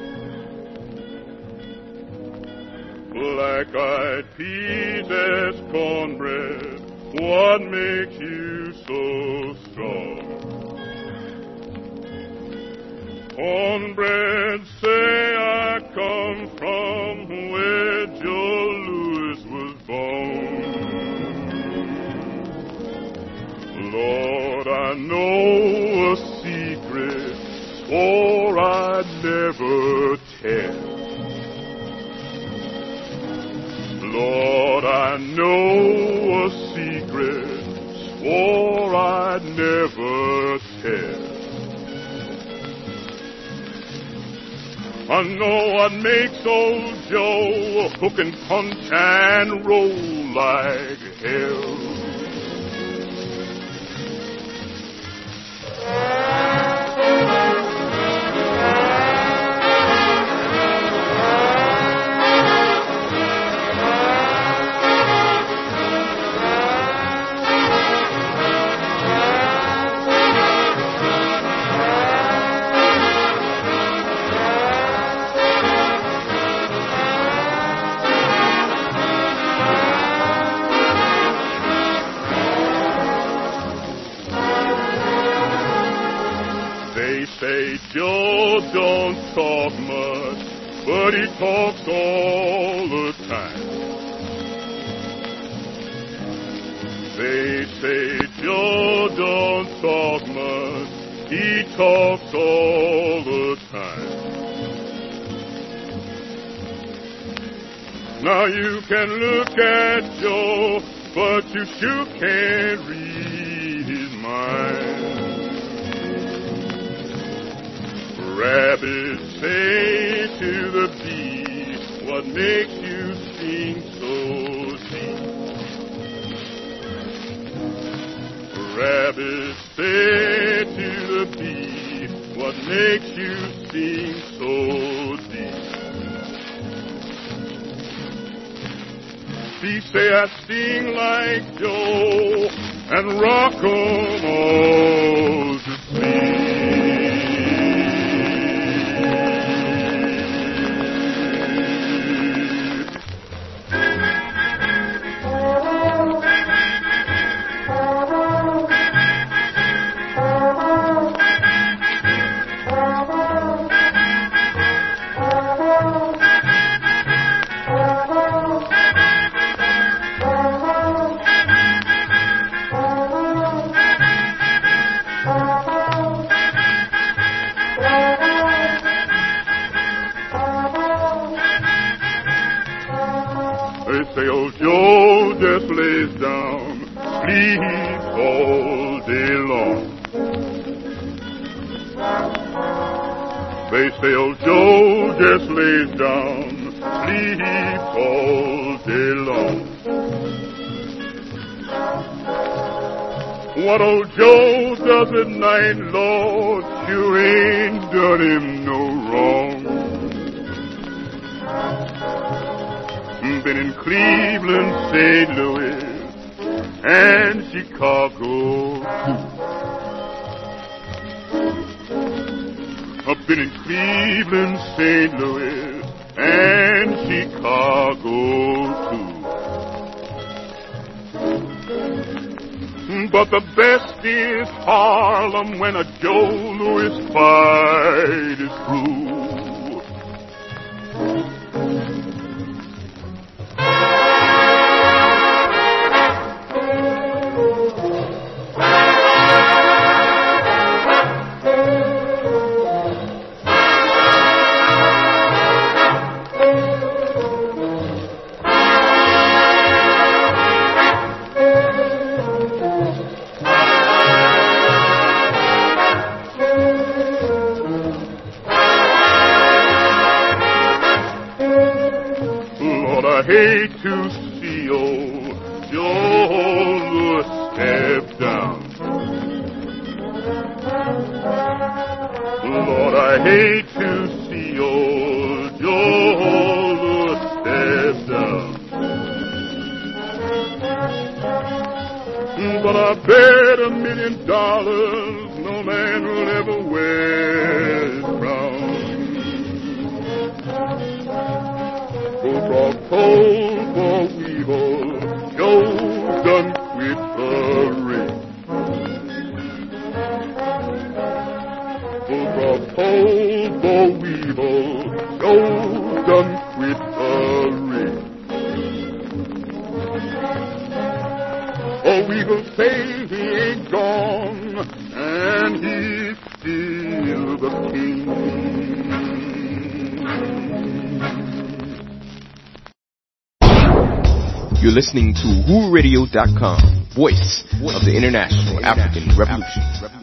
Black-eyed peas as cornbread, what makes you so strong? Cornbread, say I come from where Joe Louis was born. Lord, I know a secret, swore I'd never tell. Lord, I know a secret, swore I'd never tell. I know what makes old Joe hook and punch and roll like hell. Say Joe don't talk much, but he talks all the time. They say Joe don't talk much, he talks all the time. Now you can look at Joe, but you sure can't read his mind. Rabbits say to the bee, what makes you sing so deep? Rabbits say to the bee, what makes you sing so deep? Bees say I sing like Joe and rock 'em all to sleep. Say old Joe just lays down, sleeps all day long. They say old Joe just lays down, sleeps all day long. what old Joe does at night, Lord, sure ain't done him no wrong. Been in Cleveland, Saint Louis, and Chicago. I've been in Cleveland, Saint Louis, and Chicago, too. But the best is Harlem when a Joe Louis fight is through. I hate to see old Joe Louis step down. Lord, I hate to see old Joe Louis step down. But I bet a million dollars no man will ever wear his crown. From cold for weevil, Joe done quit the ring. From cold for weevil, Joe done quit the ring. Oh, weevil say he ain't gone, and he's still the king. You're listening to Who Radio dot com, voice of the International African Revolution.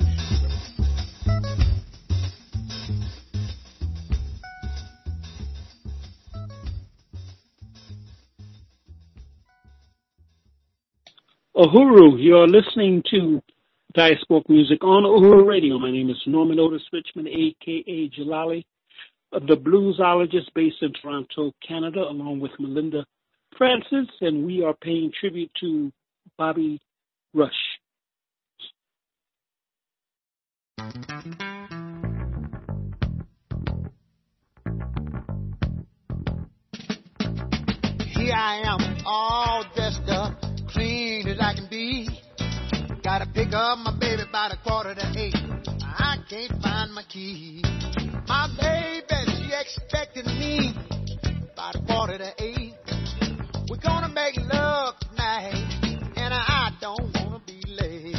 Uhuru, you're listening to Diasporic Music on Uhuru Radio. My name is Norman Otis Richmond, a k a. Jalali, the bluesologist based in Toronto, Canada, along with Melinda Francis, and we are paying tribute to Bobby Rush. Here I am, all dressed up, clean as I can be. Gotta pick up my baby by the quarter to eight. I can't find my key. My baby, she expecting me by the quarter to eight. We're gonna make love tonight, and I don't wanna be late.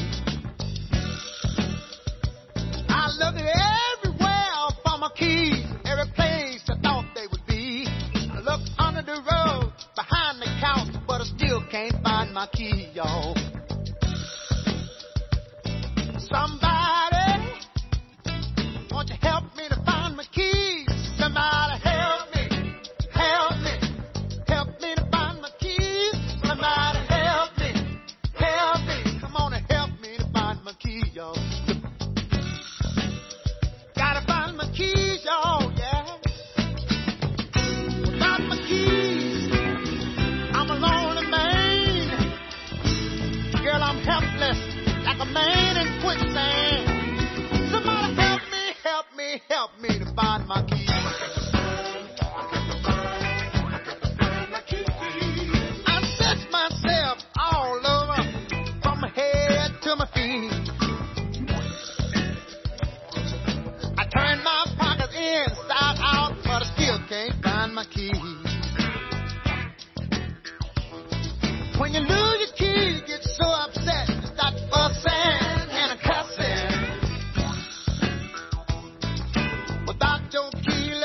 I looked everywhere for my keys, every place I thought they would be. I looked under the rug, behind the couch, but I still can't find my key, y'all. Somebody, won't you help me to find my keys? Somebody help me, help me, help me to find my keys. Somebody help me, help me, come on and help me to find my keys, y'all. Gotta find my keys, y'all, yeah. Without my keys, I'm a lonely man. Girl, I'm helpless, like a man in quicksand. Somebody help me, help me, help me to find my keys. I searched myself all over, from my head to my feet. I turned my pockets inside out, but I still can't find my keys. When you lose your keys, you get so upset, you start fussing and cussing. Without your keys,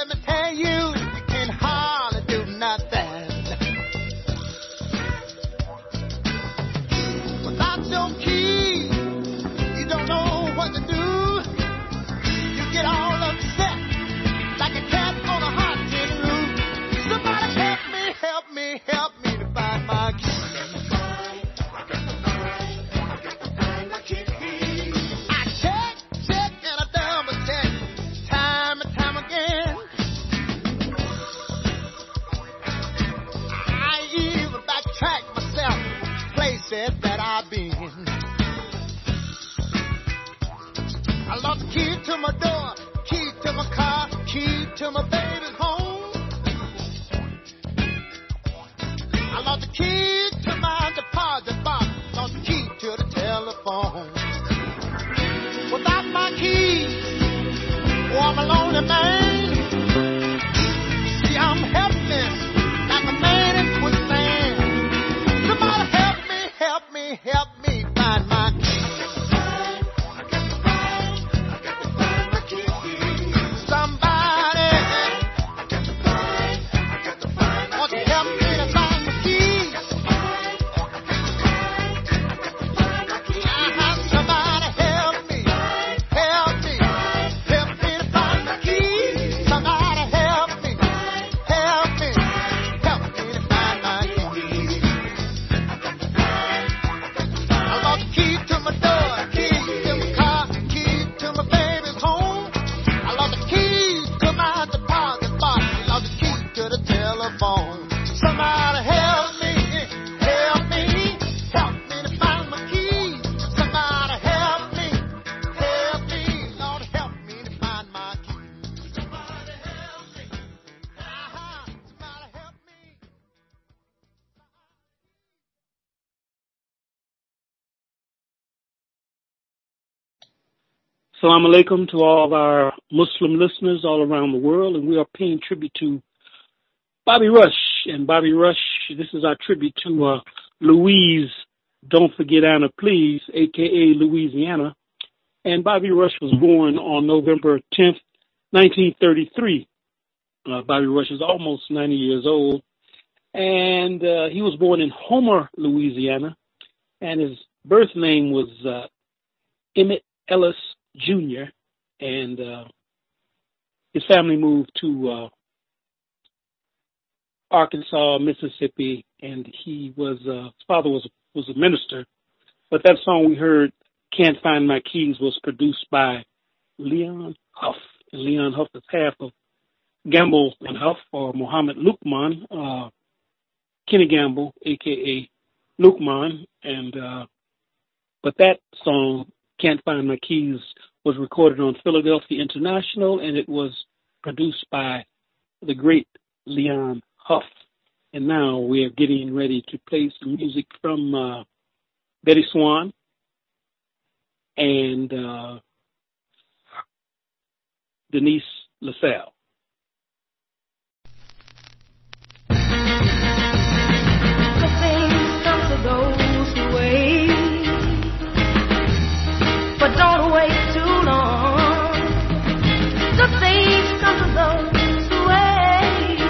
Assalamu alaikum to all of our Muslim listeners all around the world, and we are paying tribute to Bobby Rush. And Bobby Rush, this is our tribute to uh, Louise, Don't Forget Anna Please, a k a. Louisiana. And Bobby Rush was born on November tenth, nineteen thirty-three. Uh, Bobby Rush is almost ninety years old. And uh, he was born in Homer, Louisiana. And his birth name was uh, Emmett Ellis Junior And uh, his family moved to uh, Arkansas, Mississippi, and he was uh, his father was was a minister. But that song we heard, "Can't Find My Keys," was produced by Leon Huff. And Leon Huff is half of Gamble and Huff, or Muhammad Lukman, uh, Kenny Gamble, a k a. Lukman. And uh, but that song, "Can't Find My Keys," was recorded on Philadelphia International, and it was produced by the great Leon Huff. And now we are getting ready to play some music from uh, Betty Swan and uh, Denise LaSalle. The things come to those who wait, but don't wait too long. The things come to those who wait,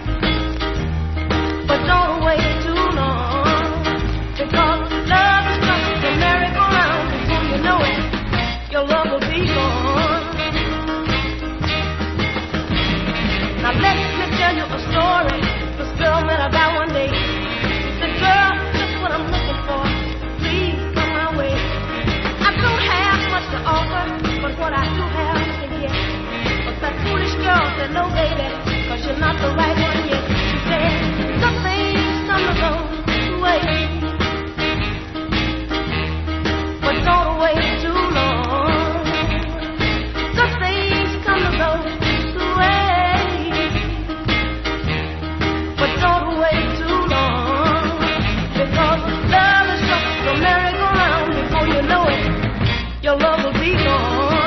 but don't wait too long. Because love is just a merry-go-round. Before you know it, your love will be gone. Now let me tell you a story. This girl met a guy one day. He said, "Girl, just what I'm looking for. Please come my way. I don't have much to offer, but what I do have I can get." But that foolish girl said, "No, baby, cause you're not the right one yet." She said, "The things come to those who wait, but don't wait too long. The things come to those who wait, but don't wait too long. Because love is just a merry-go-round. Before you know it, your love will be gone."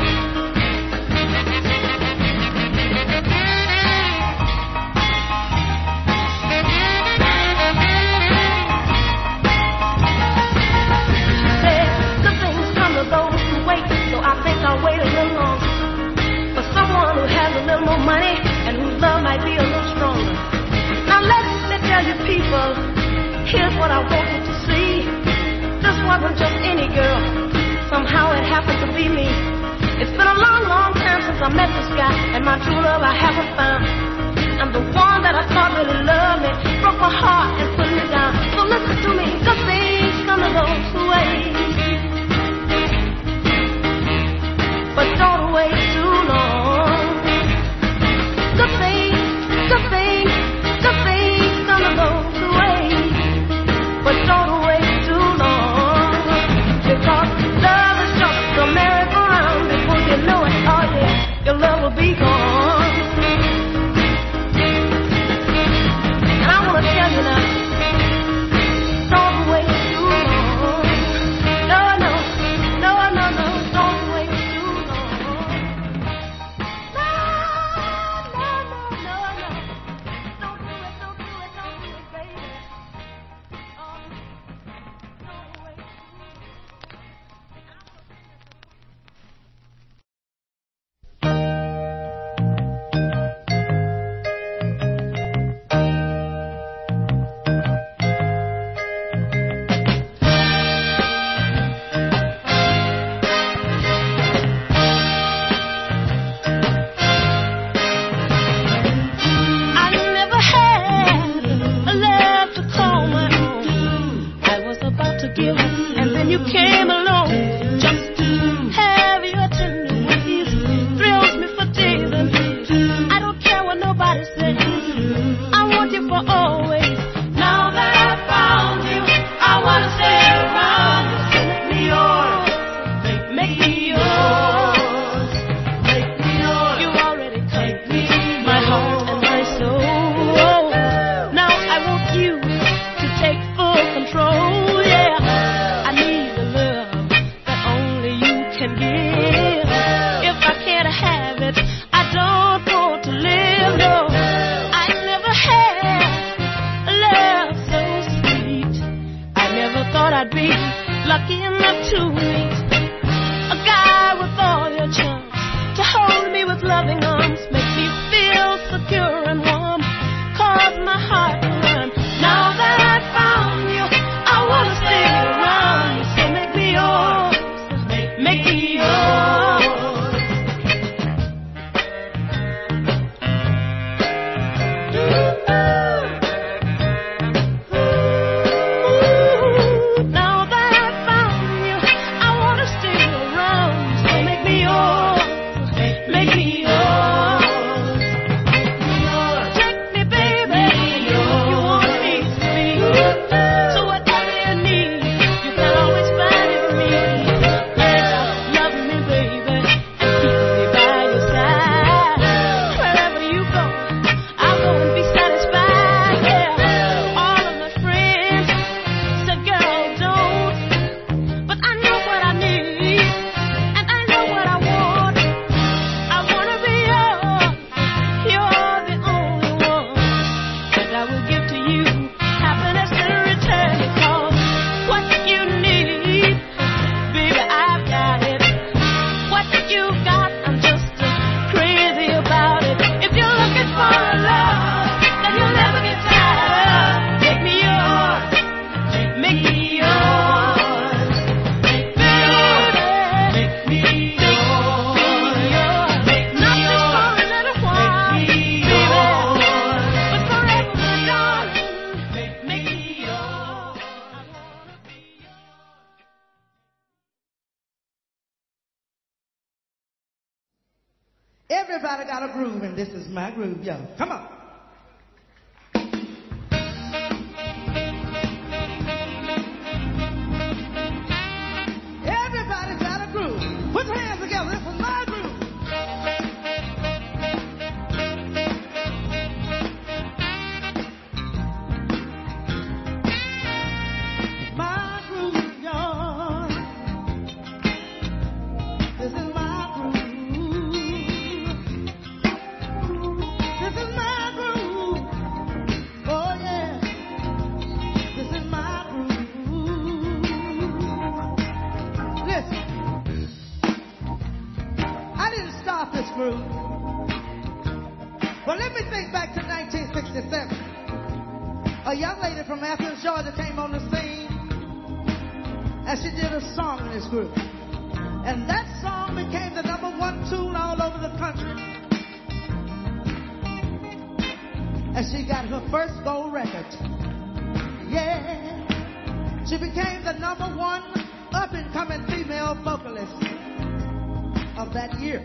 She said, "The things come to those who wait, so I think I'll wait a little longer for someone who has a little more money and whose love might be a little stronger." Now let me tell you people, here's what I want you to see. This wasn't just any girl. Somehow it happened to be me. It's been a long, long time since I met this guy, and my true love I haven't found. And the one that I thought really loved me broke my heart and put me down. So listen to me, the things come to those who wait, but don't wait too long. The things, the things, the things come to those who wait, but don't wait too long. Because love is just a merry-go-round. Before you know it, oh yeah, your love will be gone. And I want to tell you now, I'd be lucky enough to meet a guy with all your charms, to hold me with loving arms, make me feel secure and warm, cause my heart to run. Now that I found you, I wanna stay around, so make me yours, make me yours. Everybody got a groove, and this is my groove, yo. Come on. Everybody got a groove. Put your hands together. This is my groove. My groove, y'all. This is my groove. Groove. Well, let me think back to nineteen sixty-seven. A young lady from Athens, Georgia came on the scene and she did a song in this group. And that song became the number one tune all over the country. And she got her first gold record. Yeah. She became the number one up-and-coming female vocalist of that year.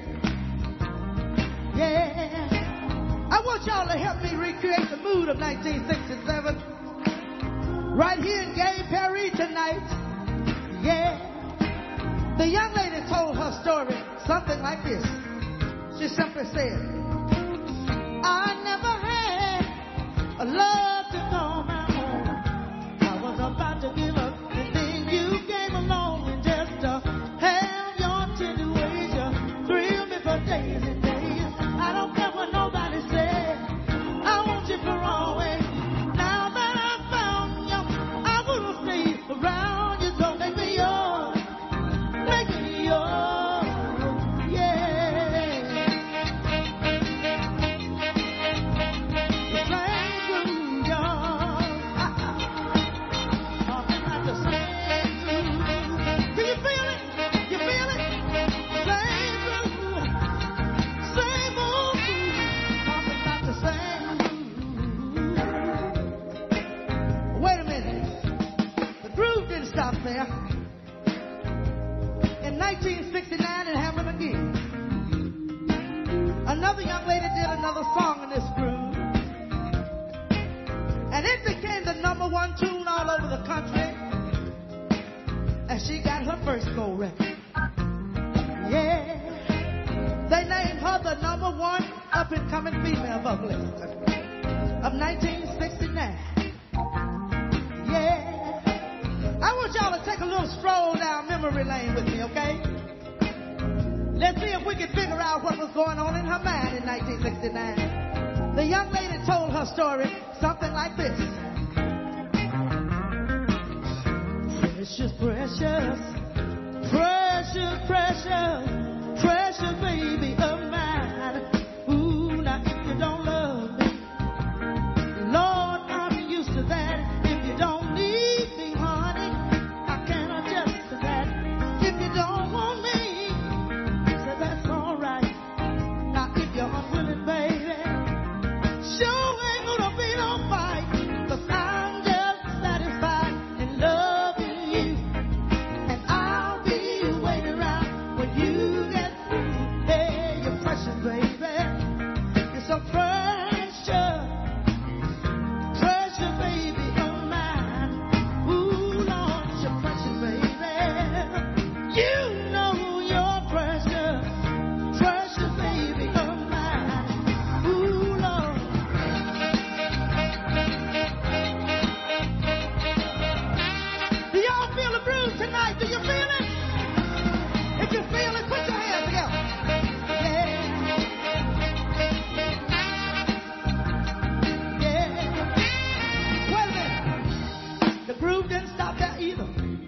Yeah, I want y'all to help me recreate the mood of nineteen sixty-seven right here in Gay Perry tonight. Yeah, the young lady told her story something like this. She simply said, I never had a love to call my own. I was about to give up, and then you came along and just uh, have your tender ways. You thrill me for days and days. I don't care what nobody said. I want you for always. Now that I found you, I will stay around you. So make me yours, make me yours, yeah. The same groove, y'all. Talking about the same groove. Can you feel it? You feel it? Same groove, same old groove. Talking about the same groove. Wait a minute. The groove didn't stop there. In nineteen sixty-nine in Hammond again, another young lady did another song in this groove. And it became the number one tune all over the country. And she got her first gold record. Yeah. They named her the number one up-and-coming female vocalist of nineteen sixty-nine. Yeah. I want y'all to take a little stroll down memory lane with me, okay? Let's see if we can figure out what was going on in her mind in nineteen sixty-nine. The young lady told her story something like this. precious, precious, precious, precious, precious baby of mine. Ooh, now if you don't love me, Lord, I'm used to that. If you don't need me, honey, I can adjust to that. If you don't want me, so that's all right. Now if you're unwilling, baby, sure ain't gonna be no fight, 'cause I'm just satisfied in loving you, and I'll be waiting around when you get through. Hey, you're precious, baby. You're so precious, precious baby of mine. Ooh, Lord, you're precious, baby. You know you're precious, precious baby of mine. Ooh, Lord. Do y'all feel the bruise tonight? Do you feel it? If you feel it, put your hands together. Yeah. Yeah. Wait a minute. The groove didn't stop there either.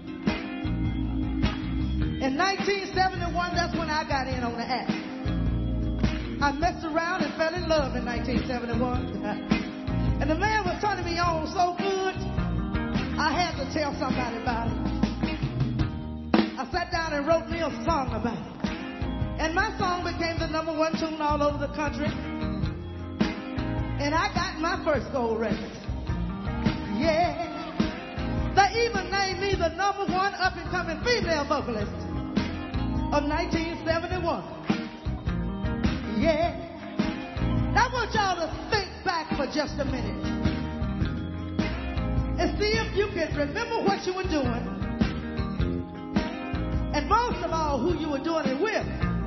In nineteen seventy-one, that's when I got in on the act. I messed around and fell in love in nineteen seventy-one. And the man was turning me on so good, I had to tell somebody about it. I sat down and wrote me a song about it. And my song became the number one tune all over the country. And I got my first gold record. Yeah. They even named me the number one up-and-coming female vocalist of nineteen seventy-one. Yeah. Now I want y'all to think back for just a minute and see if you can remember what you were doing, and most of all, who you were doing it with.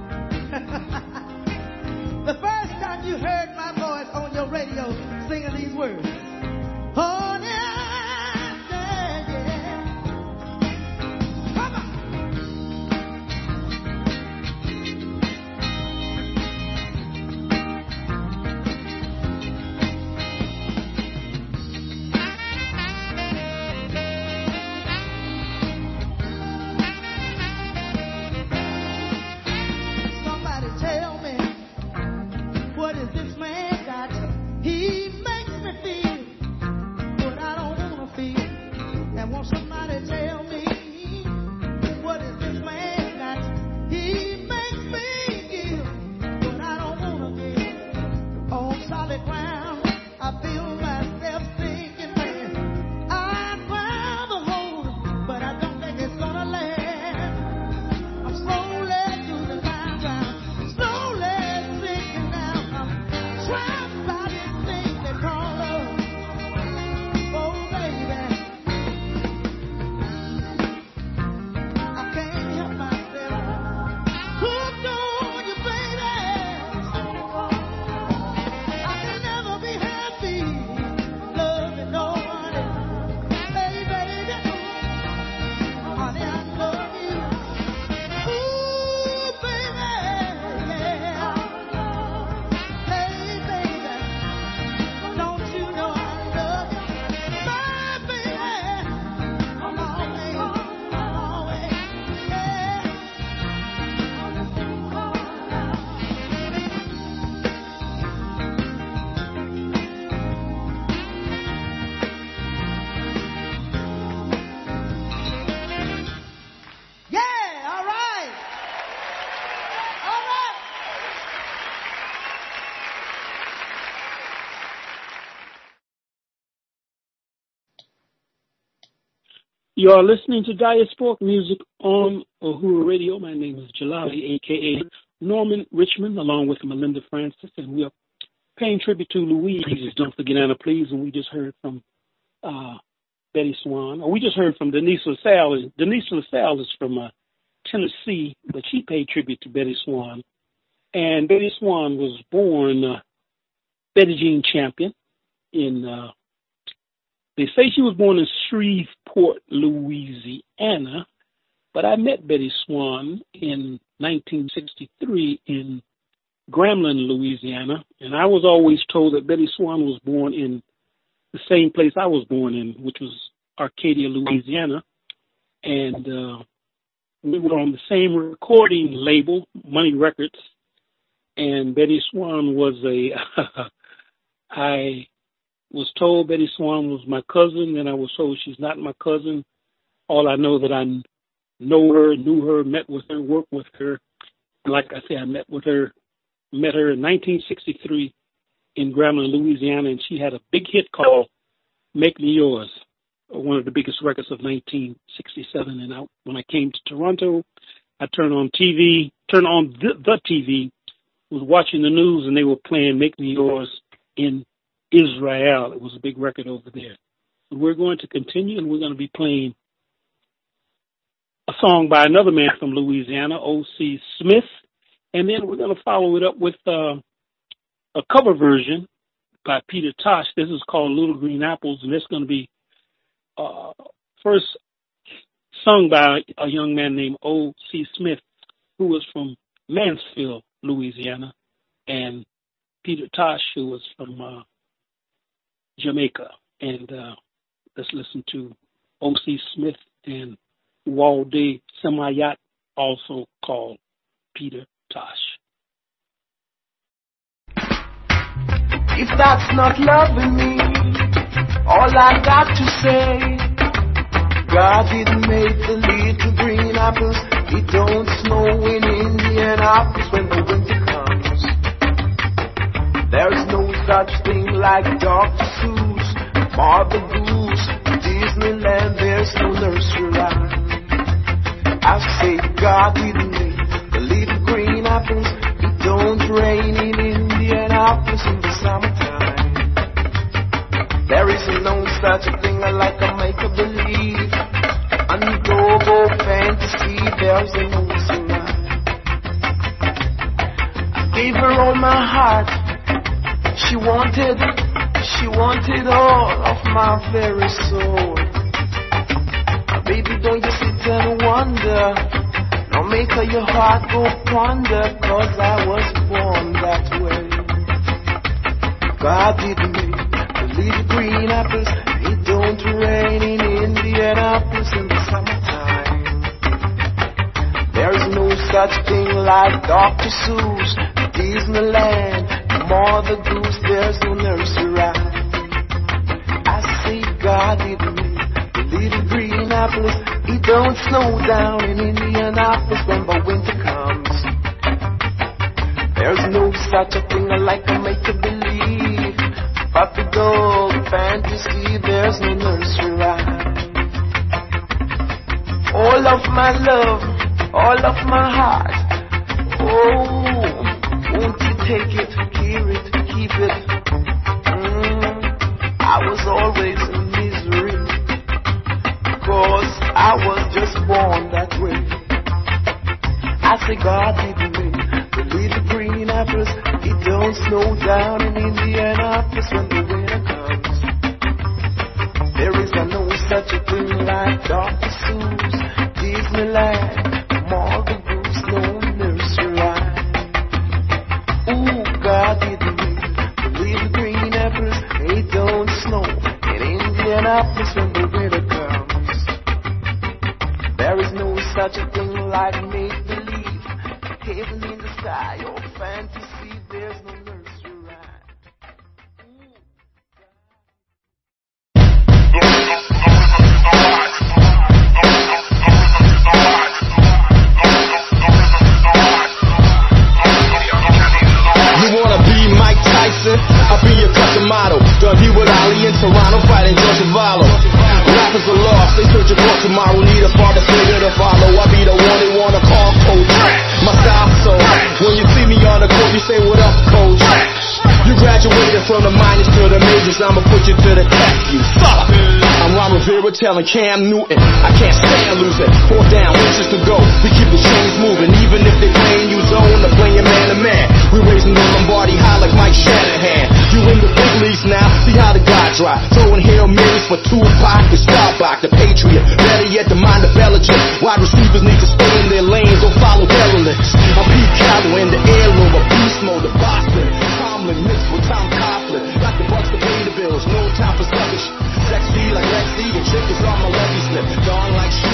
The first time you heard my voice on your radio singing these words. Oh, yeah, yeah, yeah. Come on. Somebody tell me, what is this man got? He makes me feel what I don't want to feel. And won't somebody tell me, what is this man got? He makes me give what I don't want to give. On solid ground, I feel myself sinking, man. I'd rather hold, but I don't think it's gonna last. I'm slowly losing my ground, slowly sinking down. I'm trapped by this thing they call love. Oh, baby, I can't help myself. Hooked on you, baby. I can never be happy loving nobody. Hey, baby, honey, I love you. Ooh, baby, yeah. Hey, baby, don't you know I love you? My baby, I'm always, always, yeah. Yeah, all right. All right. You are listening to Diasporic Music on Uhuru Radio. My name is Jalali, a k a. Norman Richmond, along with Melinda Francis, and we are paying tribute to Louise. Don't forget Anna, please. And we just heard from uh, Betty Swan. Or we just heard from Denise LaSalle. Denise LaSalle is from uh, Tennessee, but she paid tribute to Betty Swan. And Betty Swan was born uh, Betty Jean Champion in, uh, they say she was born in Shreveport, Louisiana, but I met Betty Swan in nineteen sixty-three in Grambling, Louisiana, and I was always told that Betty Swan was born in the same place I was born in, which was Arcadia, Louisiana. and uh, we were on the same recording label, Money Records, and Betty Swan was a, I was told Betty Swan was my cousin, and I was told she's not my cousin. All I know that I know her, knew her, met with her, worked with her. And like I said, I met with her, met her in nineteen sixty-three in Grambling, Louisiana, and she had a big hit called Make Me Yours, one of the biggest records of nineteen sixty-seven. And I, when I came to Toronto, I turned on T V, turned on the, the T V, was watching the news, and they were playing Make Me Yours in Israel. It was a big record over there. And we're going to continue, and we're going to be playing a song by another man from Louisiana, O C Smith, and then we're going to follow it up with uh, a cover version by Peter Tosh. This is called Little Green Apples, and it's going to be uh, first sung by a young man named O C Smith, who was from Mansfield, Louisiana, and Peter Tosh, who was from uh, Jamaica. And uh, let's listen to O C Smith and Walde Semayat, also called Peter Tosh. If that's not loving me, all I got to say, God didn't make the little green apples. It don't snow in Indianapolis when the winter comes. There's no such thing like Doctor Seuss, Mother Goose, Disneyland. There's no nursery rhyme. I say God didn't make the little green apples. It don't rain in Indianapolis in the summertime. There is no such a thing like a make-a-believe, a go-go fantasy. There's no survive. I gave her all my heart. She wanted, she wanted all of my very soul. Baby, don't you sit and wonder. Now make her your heart go ponder, cause I was born that way. God didn't make the little green apples. It don't rain in Indianapolis in the summertime. There's no such thing like Doctor Seuss, Disneyland, Mother Goose. There's no nursery rhyme. I say God didn't make little green apples. It don't snow down in Indianapolis when the winter comes. There's no such a thing like a make-a-believe, puppy dog fantasy. There's no nursery rhyme. All of my love, all of my heart. Oh, won't you take it, keep it, keep it. Mm, I was always in misery, cause I was just born that way. I say God didn't make the little green apples. It don't snow down in Indianapolis when the winter comes. There is no such a thing like Doctor Seuss, Disneyland, Mother Goose, no nursery rhyme. Ooh, God didn't make the little green apples. It don't snow in Indianapolis when the winter comes. There is no such a thing like make-believe, heaven in the sky or fantasy. There's no nursery rhyme. You wanna be Mike Tyson? I'll be your custom model. Done here with Ali in Toronto, fighting George Cavallo. Rappers are lost, they searching for tomorrow. Need a father figure to follow. I'll be the one they wanna call coach. My style so when you see me on the court, you say what up, coach. You graduated from the minors to the majors. I'ma put you to the test, you suck. I'm Ron Rivera telling Cam Newton I can't stand losing. Four down, inches to go. We keep the chains moving, even if they playing you zone or playing man to man. We raising the Lombardi high like Mike Shanahan. You in the big leagues now, see how the guy dry. Throwing Hail Marys for Tupac, the Starbuck, the Patriot. Better yet, the mind of Belichick. Wide receivers need to stay in their lanes or follow derelicts. I'm Pete Carroll in the heirloom, a beast mode, the Boston. Tomlin mixed with Tom Coughlin. Got the bucks to pay the bills, no time for sluggish. Sexy like Lexi, the chick is on my lucky slip. Dawn like Shula, under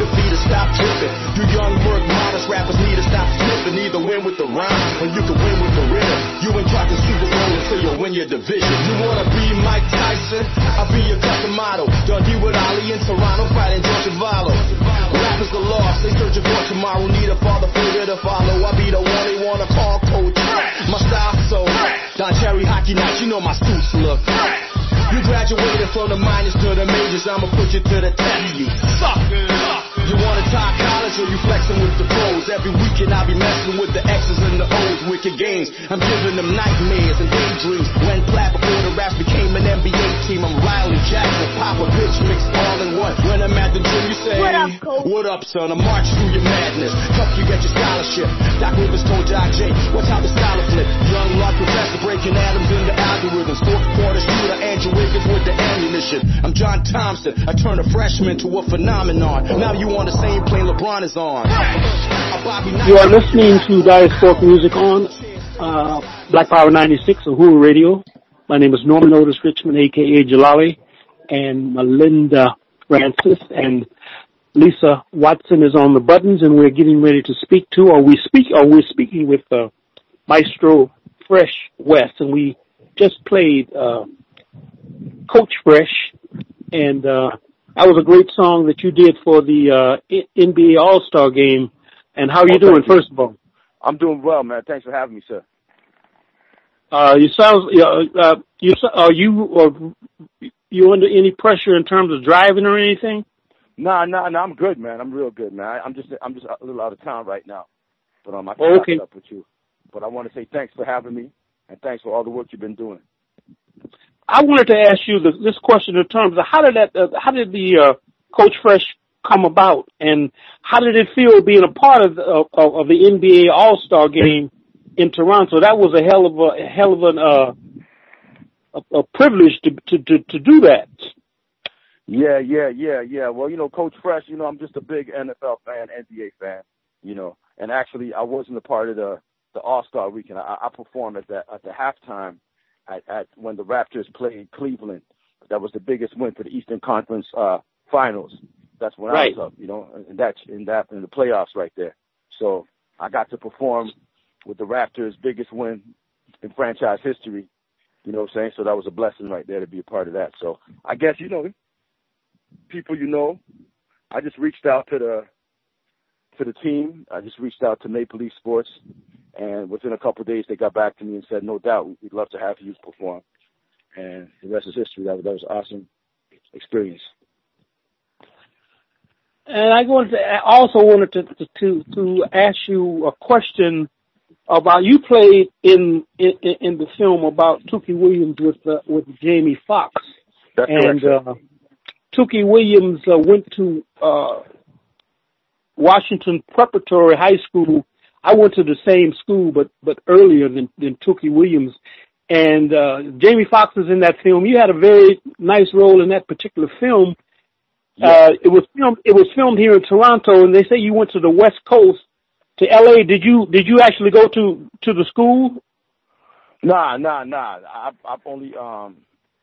undefeated, stop tripping. You young work modest rappers need to stop sniffing. Either win with the rhyme or you can win with the rhythm. You ain't talking Super Bowl until you win your division. You wanna be Mike Tyson? I'll be your custom model. Dundee with Ali in Toronto, fighting George Cavallo. Rap is the lost, they searching for tomorrow. Need a father figure to follow. I'll be the one they wanna call coach. My style so Don Cherry Hockey Nights, you know my suits look. You graduated from the minors to the majors, I'ma put you to the test, you suckers. You wanna talk college or you flexing with the pros? Every weekend I'll be messing with the X's and the O's, wicked games. I'm giving them nightmares and daydreams. When Platt before the Raps became an N B A team, I'm Riley Jackson, Papa Pitch mixed all in one. When I'm at the gym, you say, what up, coach? What up, son? I march through your madness. Tough, you get your scholarship. Doc Rivers told Doc J, watch how the scholar flip. Young law professor breaking atoms into algorithms. Fourth quarter shooter, Andrew Wiggins with the ammunition. I'm John Thompson. I turn a freshman to a phenomenon. Now you on the same plane LeBron is on. You are listening to Diasporic Music on uh, Black Power ninety-six or Hulu Radio. My name is Norman Otis Richmond, a k a. Jalali, and Melinda Francis and Lisa Watson is on the buttons, and we're getting ready to speak to, or we speak, or we're speaking with uh, Maestro Fresh West, and we just played uh, Coach Fresh, and uh, that was a great song that you did for the uh, N B A All-Star Game. And how are you oh, doing, you. first of all? I'm doing well, man. Thanks for having me, sir. Uh, you sound, uh, you, are you, are you under any pressure in terms of driving or anything? Nah, nah, nah, I'm good, man. I'm real good, man. I, I'm just, I'm just a little out of town right now. But um, I can oh, okay. up with you. But I want to say thanks for having me, and thanks for all the work you've been doing. I wanted to ask you this, this question in terms of how did that, uh, how did the uh, Coach Fresh come about, and how did it feel being a part of the, of, of the N B A All-Star Game in Toronto? That was a hell of a, a hell of an uh, a, a privilege to, to to to do that. Yeah, yeah, yeah, yeah. Well, you know, Coach Fresh, you know, I'm just a big N F L fan, N B A fan, you know, and actually I wasn't a part of the the All-Star Weekend. I, I performed at the at the halftime at, at when the Raptors played Cleveland. That was the biggest win for the Eastern Conference uh, Finals. That's when right. I was up, you know, and that's in that in the playoffs right there. So I got to perform with the Raptors' biggest win in franchise history. You know what I'm saying? So that was a blessing right there to be a part of that. So I guess, you know, people you know, I just reached out to the to the team. I just reached out to Maple Leaf Sports, and within a couple of days they got back to me and said, no doubt, we'd love to have you perform. And the rest is history. That was, that was an awesome experience. And I wanted to, also wanted to, to to ask you a question about, you played in in, in the film about Tookie Williams with uh, with Jamie Foxx. That's and correct, uh, Tookie Williams uh, went to uh, Washington Preparatory High School. I went to the same school, but but earlier than, than Tookie Williams. And uh, Jamie Foxx is in that film. You had a very nice role in that particular film. Yeah. Uh, it was filmed. It was filmed here in Toronto, and they say you went to the West Coast, to L A. Did you Did you actually go to, to the school? Nah, nah, nah. I, I've only um,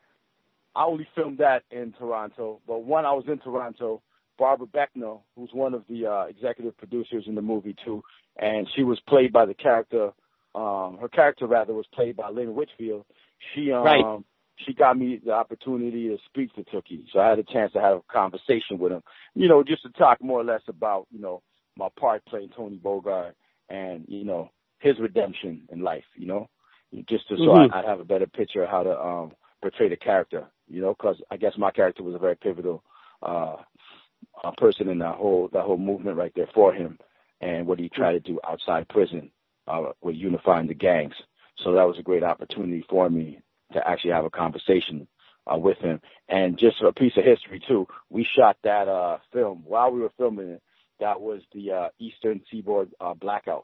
I only filmed that in Toronto. But when I was in Toronto, Barbara Becknell, who's one of the uh, executive producers in the movie too, and she was played by the character. Um, her character rather was played by Lynn Whitfield. She um. Right. She got me the opportunity to speak to Tookie, so I had a chance to have a conversation with him, you know, just to talk more or less about, you know, my part playing Tony Bogart and, you know, his redemption in life, you know, just to, so mm-hmm. I, I'd have a better picture of how to um, portray the character, you know, because I guess my character was a very pivotal uh, uh, person in that whole that whole movement right there for him, and what he tried to do outside prison uh, with unifying the gangs. So that was a great opportunity for me to actually have a conversation uh, with him. And just a piece of history, too, we shot that uh, film. While we were filming it, that was the uh, Eastern Seaboard uh, blackout.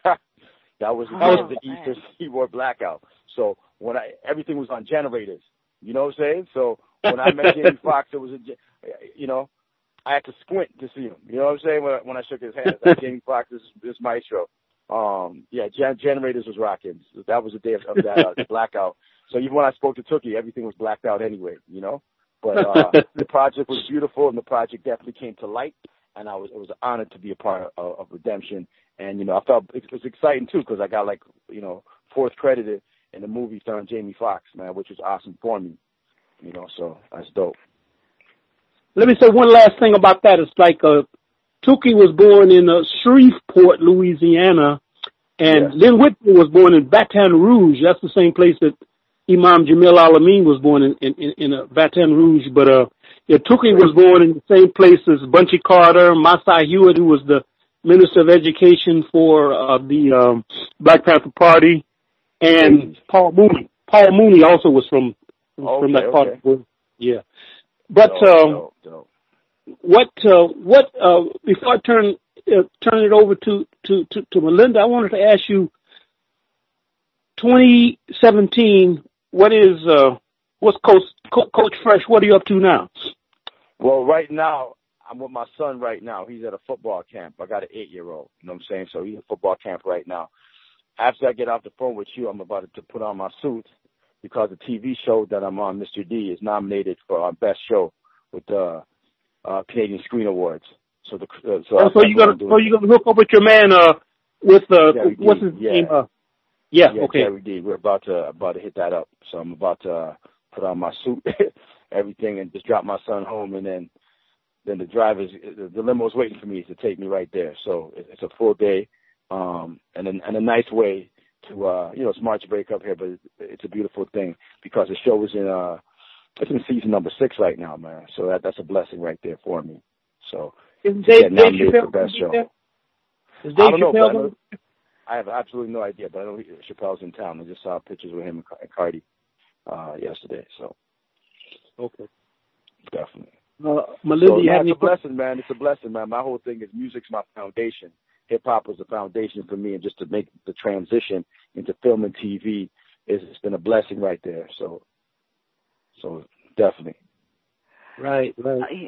That was oh, the man. Eastern Seaboard blackout. So when I everything was on generators, you know what I'm saying? So when I met Jamie Foxx, it was, a, you know, I had to squint to see him. You know what I'm saying? When I, when I shook his hand, like, Jamie Foxx is, is maestro. Um, yeah, gen- generators was rocking. So that was the day of, of that uh, blackout. So even when I spoke to Tookie, everything was blacked out anyway, you know. But uh, the project was beautiful, and the project definitely came to light. and I was it was an honor to be a part of, of Redemption. And you know, I felt it was exciting too because I got like you know fourth credited in the movie starring Jamie Foxx, man, which was awesome for me. You know, so that's dope. Let me say one last thing about that. It's like uh, Tukey was born in uh, Shreveport, Louisiana, and yeah. Lynn Whitney was born in Baton Rouge. That's the same place that Imam Jamil Al-Amin was born in, in, in uh, Baton Rouge. But uh, yeah, Tukey was born in the same place as Bunchy Carter, Masai Hewitt, who was the Minister of Education for uh, the um, Black Panther Party, and Paul Mooney. Paul Mooney also was from okay, from that part okay. of the world. Yeah. But dope, um, dope, dope. what uh, what uh, before I turn uh, turn it over to, to, to, to Melinda, I wanted to ask you, twenty seventeen. What is uh, what's Coach Coach Fresh? What are you up to now? Well, right now I'm with my son. Right now he's at a football camp. I got an eight year old. You know what I'm saying? So he's at football camp right now. After I get off the phone with you, I'm about to put on my suit, because the T V show that I'm on, Mister D, is nominated for our best show with the uh, uh, Canadian Screen Awards. So the uh, so, oh, so you gonna so you gonna hook up with your man uh with uh Jerry what's D, his yeah. name? Uh, yeah, yeah, okay. Jerry D. We're about to about to hit that up. So I'm about to uh, put on my suit, everything, and just drop my son home, and then then the driver's the, the limo's waiting for me to take me right there. So it's a full day, um, and a, and a nice way to, uh, you know, it's March break up here, but it's a beautiful thing because the show is in, uh, it's in season number six right now, man. So that, that's a blessing right there for me. So, is Dave, Dave Chappelle for best show. Is Dave I don't know, Chappelle but I, know, I have absolutely no idea, but I know Chappelle's in town. I just saw pictures with him and Cardi, uh, yesterday. So, okay. Definitely. Uh, Melinda, so, you no, have it's any a blessing, man. It's a blessing, man. My whole thing is music's my foundation. Hip hop was the foundation for me, and just to make the transition into film and T V is it's been a blessing right there. So, so definitely. Right, right.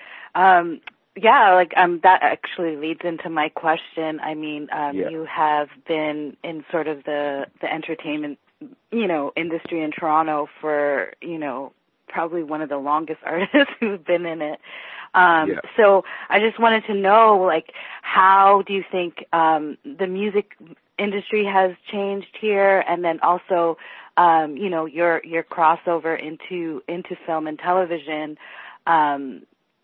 Um, yeah, like um, that actually leads into my question. I mean, um, yeah. you have been in sort of the the entertainment, you know, industry in Toronto for, you know, probably one of the longest artists who've been in it. Um, yeah. So I just wanted to know, like, how do you think um, the music industry has changed here, and then also, um, you know, your your crossover into into film and television. Um,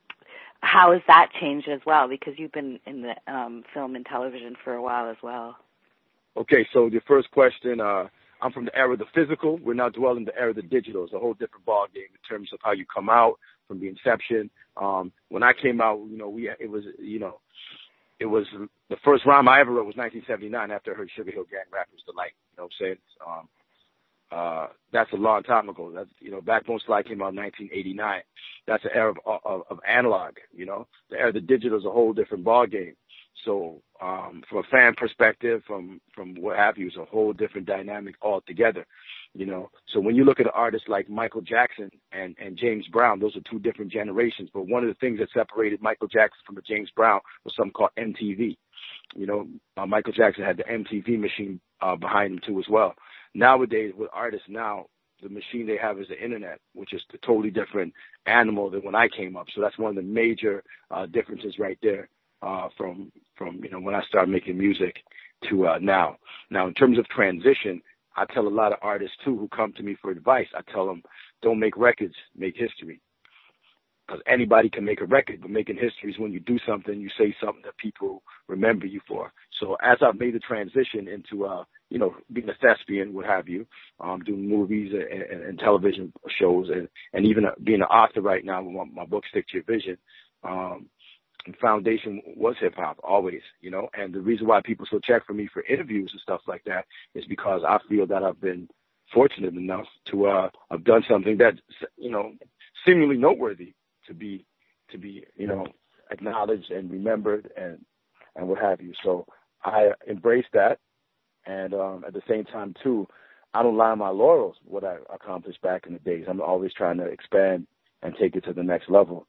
how has that changed as well? Because you've been in the um, film and television for a while as well. Okay, so the first question. Uh, I'm from the era of the physical. We're now dwelling in the era of the digital. It's a whole different ballgame in terms of how you come out from the inception. Um, when I came out, you know, we it was, you know, it was the first rhyme I ever wrote was nineteen seventy-nine after I heard Sugar Hill Gang Rappers Delight. You know what I'm saying? Um, uh, that's a long time ago. That's, you know, Backbone Slide came out in nineteen eighty-nine. That's an era of, of, of analog, you know. The era of the digital is a whole different ballgame. So um, from a fan perspective, from from what have you, it's a whole different dynamic altogether, you know. So when you look at an artist like Michael Jackson and, and James Brown, those are two different generations. But one of the things that separated Michael Jackson from the James Brown was something called M T V. You know, uh, Michael Jackson had the M T V machine uh, behind him too as well. Nowadays, with artists now, the machine they have is the internet, which is a totally different animal than when I came up. So that's one of the major uh, differences right there. Uh, from, from, you know, when I started making music to uh, now. Now, in terms of transition, I tell a lot of artists, too, who come to me for advice, I tell them, don't make records, make history. Because anybody can make a record, but making history is when you do something, you say something that people remember you for. So as I've made the transition into, uh, you know, being a thespian, what have you, um, doing movies and, and, and television shows, and, and even being an author right now with my, my book, Stick to Your Vision, um, the foundation was hip hop always, you know, and the reason why people still check for me for interviews and stuff like that is because I feel that I've been fortunate enough to, uh, have done something that's, you know, seemingly noteworthy to be, to be, you know, acknowledged and remembered and, and what have you. So I embrace that. And, um, at the same time too, I don't lie on my laurels, what I accomplished back in the days. I'm always trying to expand and take it to the next level.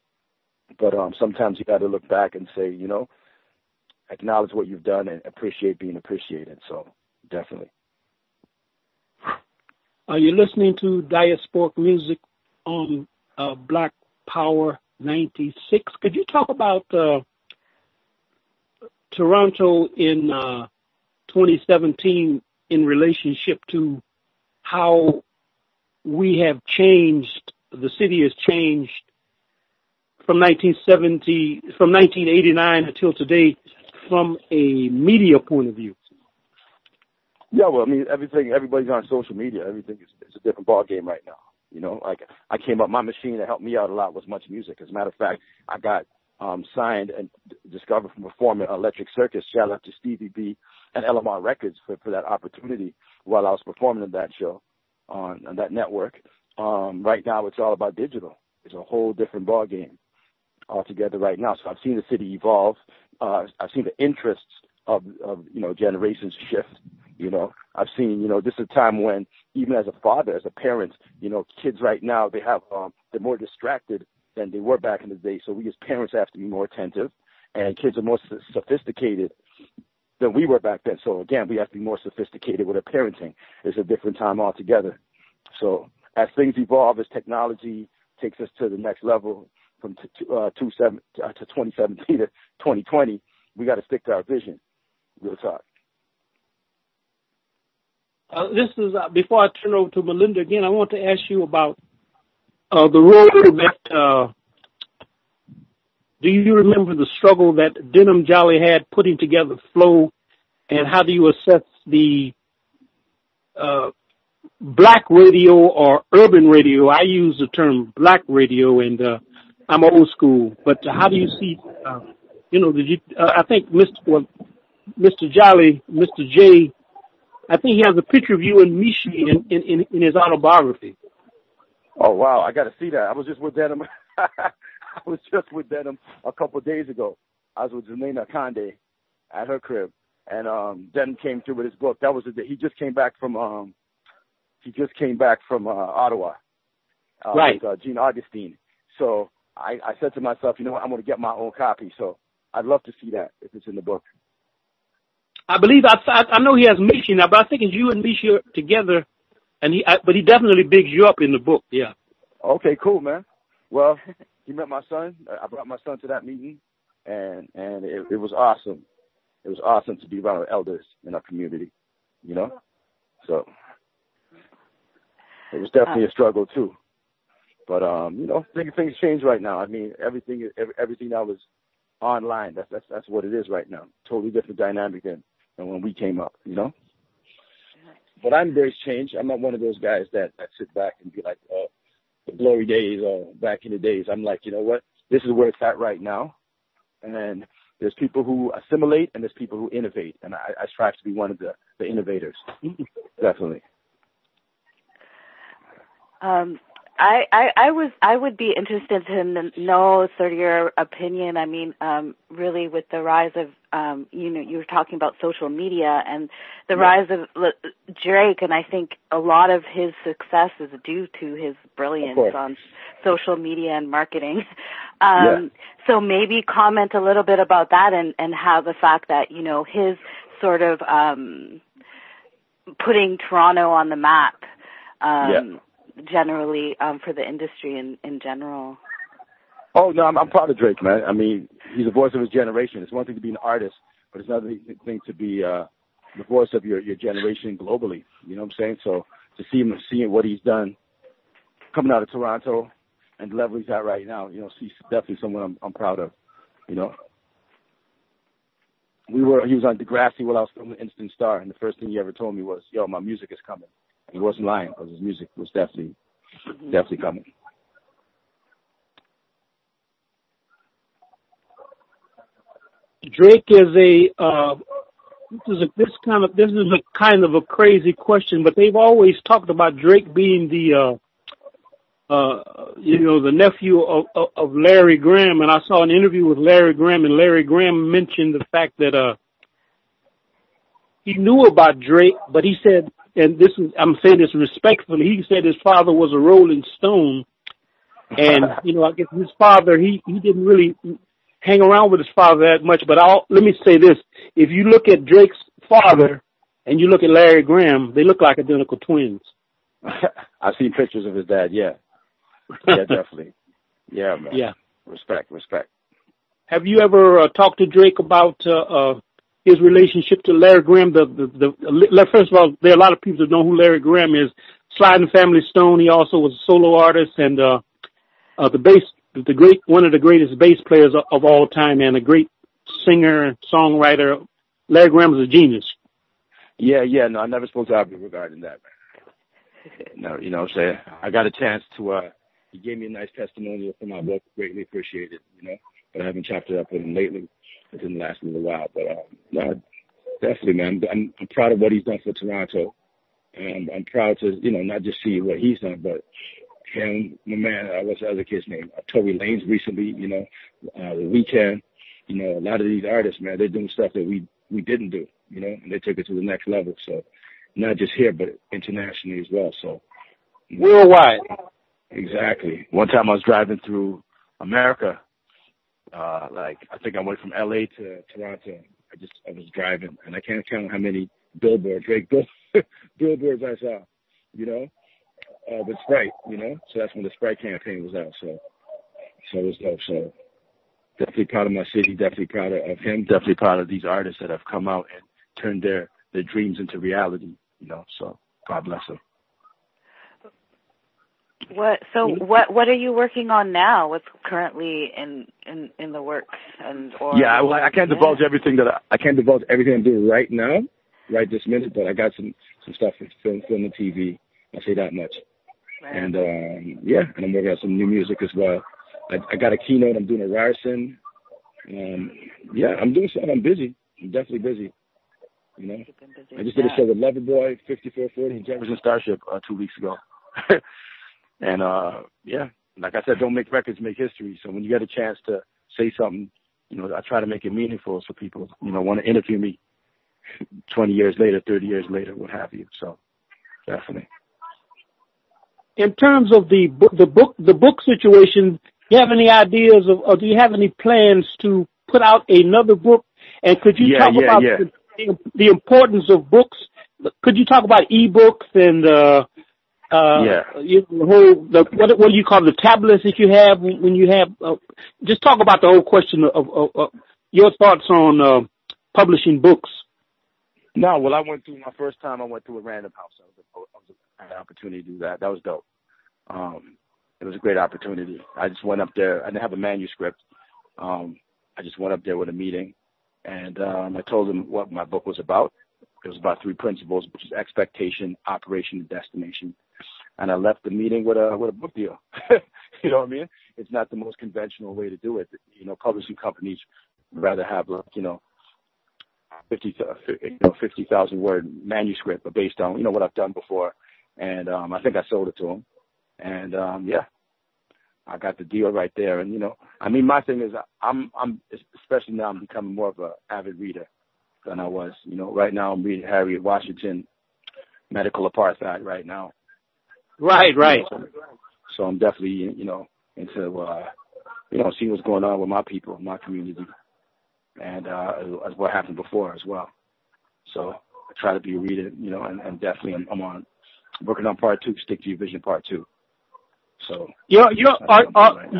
But um, sometimes you got to look back and say, you know, acknowledge what you've done and appreciate being appreciated. So definitely. Are you listening to Diasporic Music on uh, Black Power ninety-six. Could you talk about uh, Toronto in uh, twenty seventeen in relationship to how we have changed, the city has changed from nineteen seventy, from nineteen eighty-nine until today, from a media point of view? Yeah, well, I mean, everything, everybody's on social media. Everything is, is a different ball game right now. You know, like I came up, my machine that helped me out a lot was Much Music. As a matter of fact, I got um, signed and d- discovered from performing Electric Circus. Shout out to Stevie B and L M R Records for, for that opportunity while I was performing in that show on, on that network. Um, right now, it's all about digital. It's a whole different ball game altogether right now. So I've seen the city evolve. Uh, I've seen the interests of, of, you know, generations shift. You know, I've seen, you know, this is a time when even as a father, as a parent, you know, kids right now, they have, um, they're more distracted than they were back in the day. So we as parents have to be more attentive, and kids are more sophisticated than we were back then. So again, we have to be more sophisticated with our parenting. It's a different time altogether. So as things evolve, as technology takes us to the next level from t- uh, two seven, uh, to twenty seventeen to twenty twenty, we got to stick to our vision. Real talk. Uh, this is, uh, before I turn over to Melinda again, I want to ask you about uh, the role that, uh, do you remember the struggle that Denham Jolly had putting together Flow, and how do you assess the uh, black radio or urban radio? I use the term black radio, and uh, I'm old school, but how do you see, uh, you know, did you, uh, I think Mister Well, Mister Jolly, Mister J, I think he has a picture of you and Mishi in, in, in his autobiography. Oh, wow. I got to see that. I was just with Denham. I was just with Denham a couple of days ago. I was with Zelena Conde at her crib, and um, Denham came through with his book. That was the day. He just came back from um, he just came back from uh, Ottawa, uh, right? With, uh, Gene Augustine. So I, I said to myself, you know what? I'm going to get my own copy. So I'd love to see that if it's in the book. I believe I, I know he has Mishi now, but I think it's you and Mishi together, and he. I, but he definitely bigs you up in the book. Yeah. Okay, cool, man. Well, he met my son. I brought my son to that meeting, and and it, it was awesome. It was awesome to be around our elders in our community, you know. So it was definitely a struggle too. But um, you know, things things change right now. I mean, everything every, everything that was online. That's that's that's what it is right now. Totally different dynamic than. And when we came up, you know. But I'm very changed. I'm not one of those guys that, that sit back and be like, oh, the glory days or back in the days. I'm like, you know what? This is where it's at right now. And there's people who assimilate and there's people who innovate. And I, I strive to be one of the, the innovators. Definitely. Um, I, I, I was, I would be interested to know sort of your opinion. I mean, um, really with the rise of, um, you know, you were talking about social media and the yeah. rise of Drake, and I think a lot of his success is due to his brilliance on social media and marketing. Um, yeah. So maybe comment a little bit about that and, and how the fact that, you know, his sort of, um, putting Toronto on the map, um, yeah. generally um, for the industry in, in general. Oh, no, I'm, I'm proud of Drake, man. I mean, he's the voice of his generation. It's one thing to be an artist, but it's another thing to be uh, the voice of your, your generation globally. You know what I'm saying? So to see him, seeing what he's done coming out of Toronto and the level he's at right now, you know, he's definitely someone I'm, I'm proud of, you know. We were, he was on Degrassi while I was filming Instant Star, and the first thing he ever told me was, yo, my music is coming. He wasn't lying because his music was definitely, mm-hmm. definitely coming. Drake is a, uh, this is a, this kind of, this is a kind of a crazy question, but they've always talked about Drake being the, uh, uh, you know, the nephew of, of, of Larry Graham. And I saw an interview with Larry Graham, and Larry Graham mentioned the fact that, uh, he knew about Drake, but he said, and this is, I'm saying this respectfully, he said his father was a Rolling Stone. And, you know, I guess his father, he, he didn't really hang around with his father that much. But I'll, let me say this. If you look at Drake's father and you look at Larry Graham, they look like identical twins. I've seen pictures of his dad, yeah. Yeah, definitely. Yeah, man. Yeah. Respect, respect. Have you ever uh, talked to Drake about uh, uh, his relationship to Larry Graham? The, the, the, first of all, there are a lot of people that know who Larry Graham is. Sly and the Family Stone. He also was a solo artist and uh, uh, the bass, the great, one of the greatest bass players of, of all time, and a great singer, songwriter. Larry Graham is a genius. Yeah, yeah. No, I never spoke to Albert regarding that, man. No, you know what I'm saying? I got a chance to, uh, he gave me a nice testimonial for my book. Greatly appreciated, you know. But I haven't chopped it up with him lately. It didn't last me a while. But, uh, no, definitely, man. I'm, I'm proud of what he's done for Toronto. And I'm, I'm proud to, you know, not just see what he's done, but him, my man, uh, what's the other kid's name? Uh, Tory Lanez recently, you know, uh, The Weeknd. You know, a lot of these artists, man, they're doing stuff that we, we didn't do, you know, and they took it to the next level. So not just here, but internationally as well. So you know, worldwide. Exactly. One time I was driving through America, uh, like I think I went from L A to Toronto. I just, I was driving and I can't count how many billboards, Drake bill, billboards I saw, you know, uh, with Sprite, you know, so that's when the Sprite campaign was out. So, so it was dope. So definitely proud of my city, definitely proud of him, definitely proud of these artists that have come out and turned their, their dreams into reality, you know, so God bless them. What, so what, what are you working on now? What's currently in, in, in the works and, or? Yeah, well, I can't divulge yeah. everything that I, I can't divulge everything I'm doing right now, right this minute, but I got some, some stuff for film, film and T V. I'll say that much. Right. And, um, yeah, and I'm working on some new music as well. I, I got a keynote. I'm doing a Ryerson. Um, yeah, I'm doing something. I'm busy. I'm definitely busy. You know, busy. I just did a show with Loverboy, fifty-four forty, and Jefferson Starship uh, two weeks ago. And, uh, yeah, like I said, don't make records, make history. So when you get a chance to say something, you know, I try to make it meaningful so people, you know, want to interview me twenty years later, thirty years later, what have you. So definitely. In terms of the book, the book, the book situation, do you have any ideas of, or do you have any plans to put out another book? And could you yeah, talk yeah, about yeah. The, the importance of books? Could you talk about ebooks and, uh, uh, yeah. you, the whole, the, what, what do you call the tablets that you have when you have, uh, just talk about the whole question of, of, of your thoughts on, uh, publishing books. No, well, I went through my first time. I went through a Random House. I, was a, I, was a, I had an opportunity to do that. That was dope. Um, it was a great opportunity. I just went up there. I didn't have a manuscript. Um, I just went up there with a meeting, and um, I told them what my book was about. It was about three principles, which is expectation, operation, and destination. And I left the meeting with a with a book deal. You know what I mean? It's not the most conventional way to do it. You know, publishing companies rather have, like, you know, fifty, you know, fifty thousand word manuscript, but based on, you know, what I've done before. And um, I think I sold it to them. And um, yeah, I got the deal right there. And, you know, I mean, my thing is I'm, I'm, especially now I'm becoming more of an avid reader than I was. You know, right now I'm reading Harriet Washington, Medical Apartheid right now. Right, right. You know, so, so I'm definitely, you know, into, uh, you know, seeing what's going on with my people, my community. And uh, as what happened before as well. So I try to be a reader, you know, and, and definitely I'm, I'm on working on part two, Stick to Your Vision part two. So you're, you're, are, are, right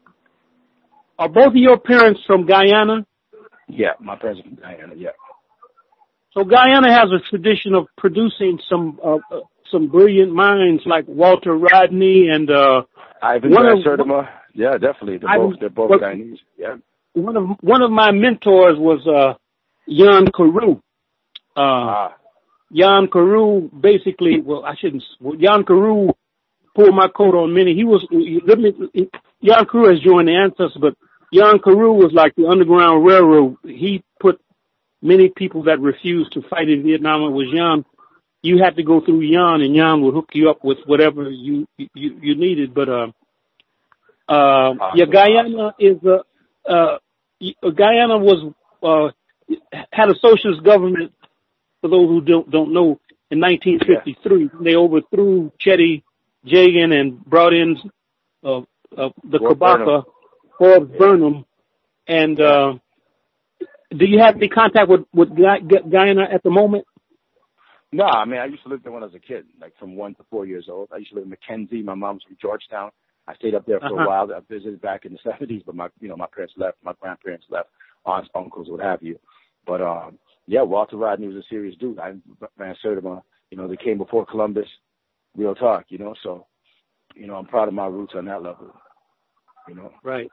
are both of your parents from Guyana? Yeah, my parents are from Guyana, yeah. So Guyana has a tradition of producing some uh, uh, some brilliant minds like Walter Rodney and uh, Ivan Van Sertima. Yeah, definitely. They're Ivan, both they're both well, Guyanese. Yeah. One of one of my mentors was uh, Jan Carew. Uh, ah. Jan Carew basically, well, I shouldn't. Well, Jan Carew pulled my coat on many. He was. Let me. Jan Carew has joined the ancestors, but Jan Carew was like the Underground Railroad. He put many people that refused to fight in Vietnam. It was Jan. You had to go through Jan, and Jan would hook you up with whatever you you, you needed. But uh, uh, awesome. yeah, Guyana is a. Uh, Guyana was uh, had a socialist government. For those who don't don't know, in nineteen fifty-three, yeah. They overthrew Chetty Jagan and brought in uh, uh, the Kabaka, Forbes yeah. Burnham. And uh, do you have any contact with with Guyana at the moment? No, I mean I used to live there when I was a kid, like from one to four years old. I used to live in Mackenzie. My mom's from Georgetown. I stayed up there for Uh-huh. a while. I visited back in the seventies, but my, you know, my parents left, my grandparents left, aunts, uncles, what have you. But, um, yeah, Walter Rodney was a serious dude. I ran Sertima, you know, they came before Columbus, real talk, you know, so, you know, I'm proud of my roots on that level, you know. Right.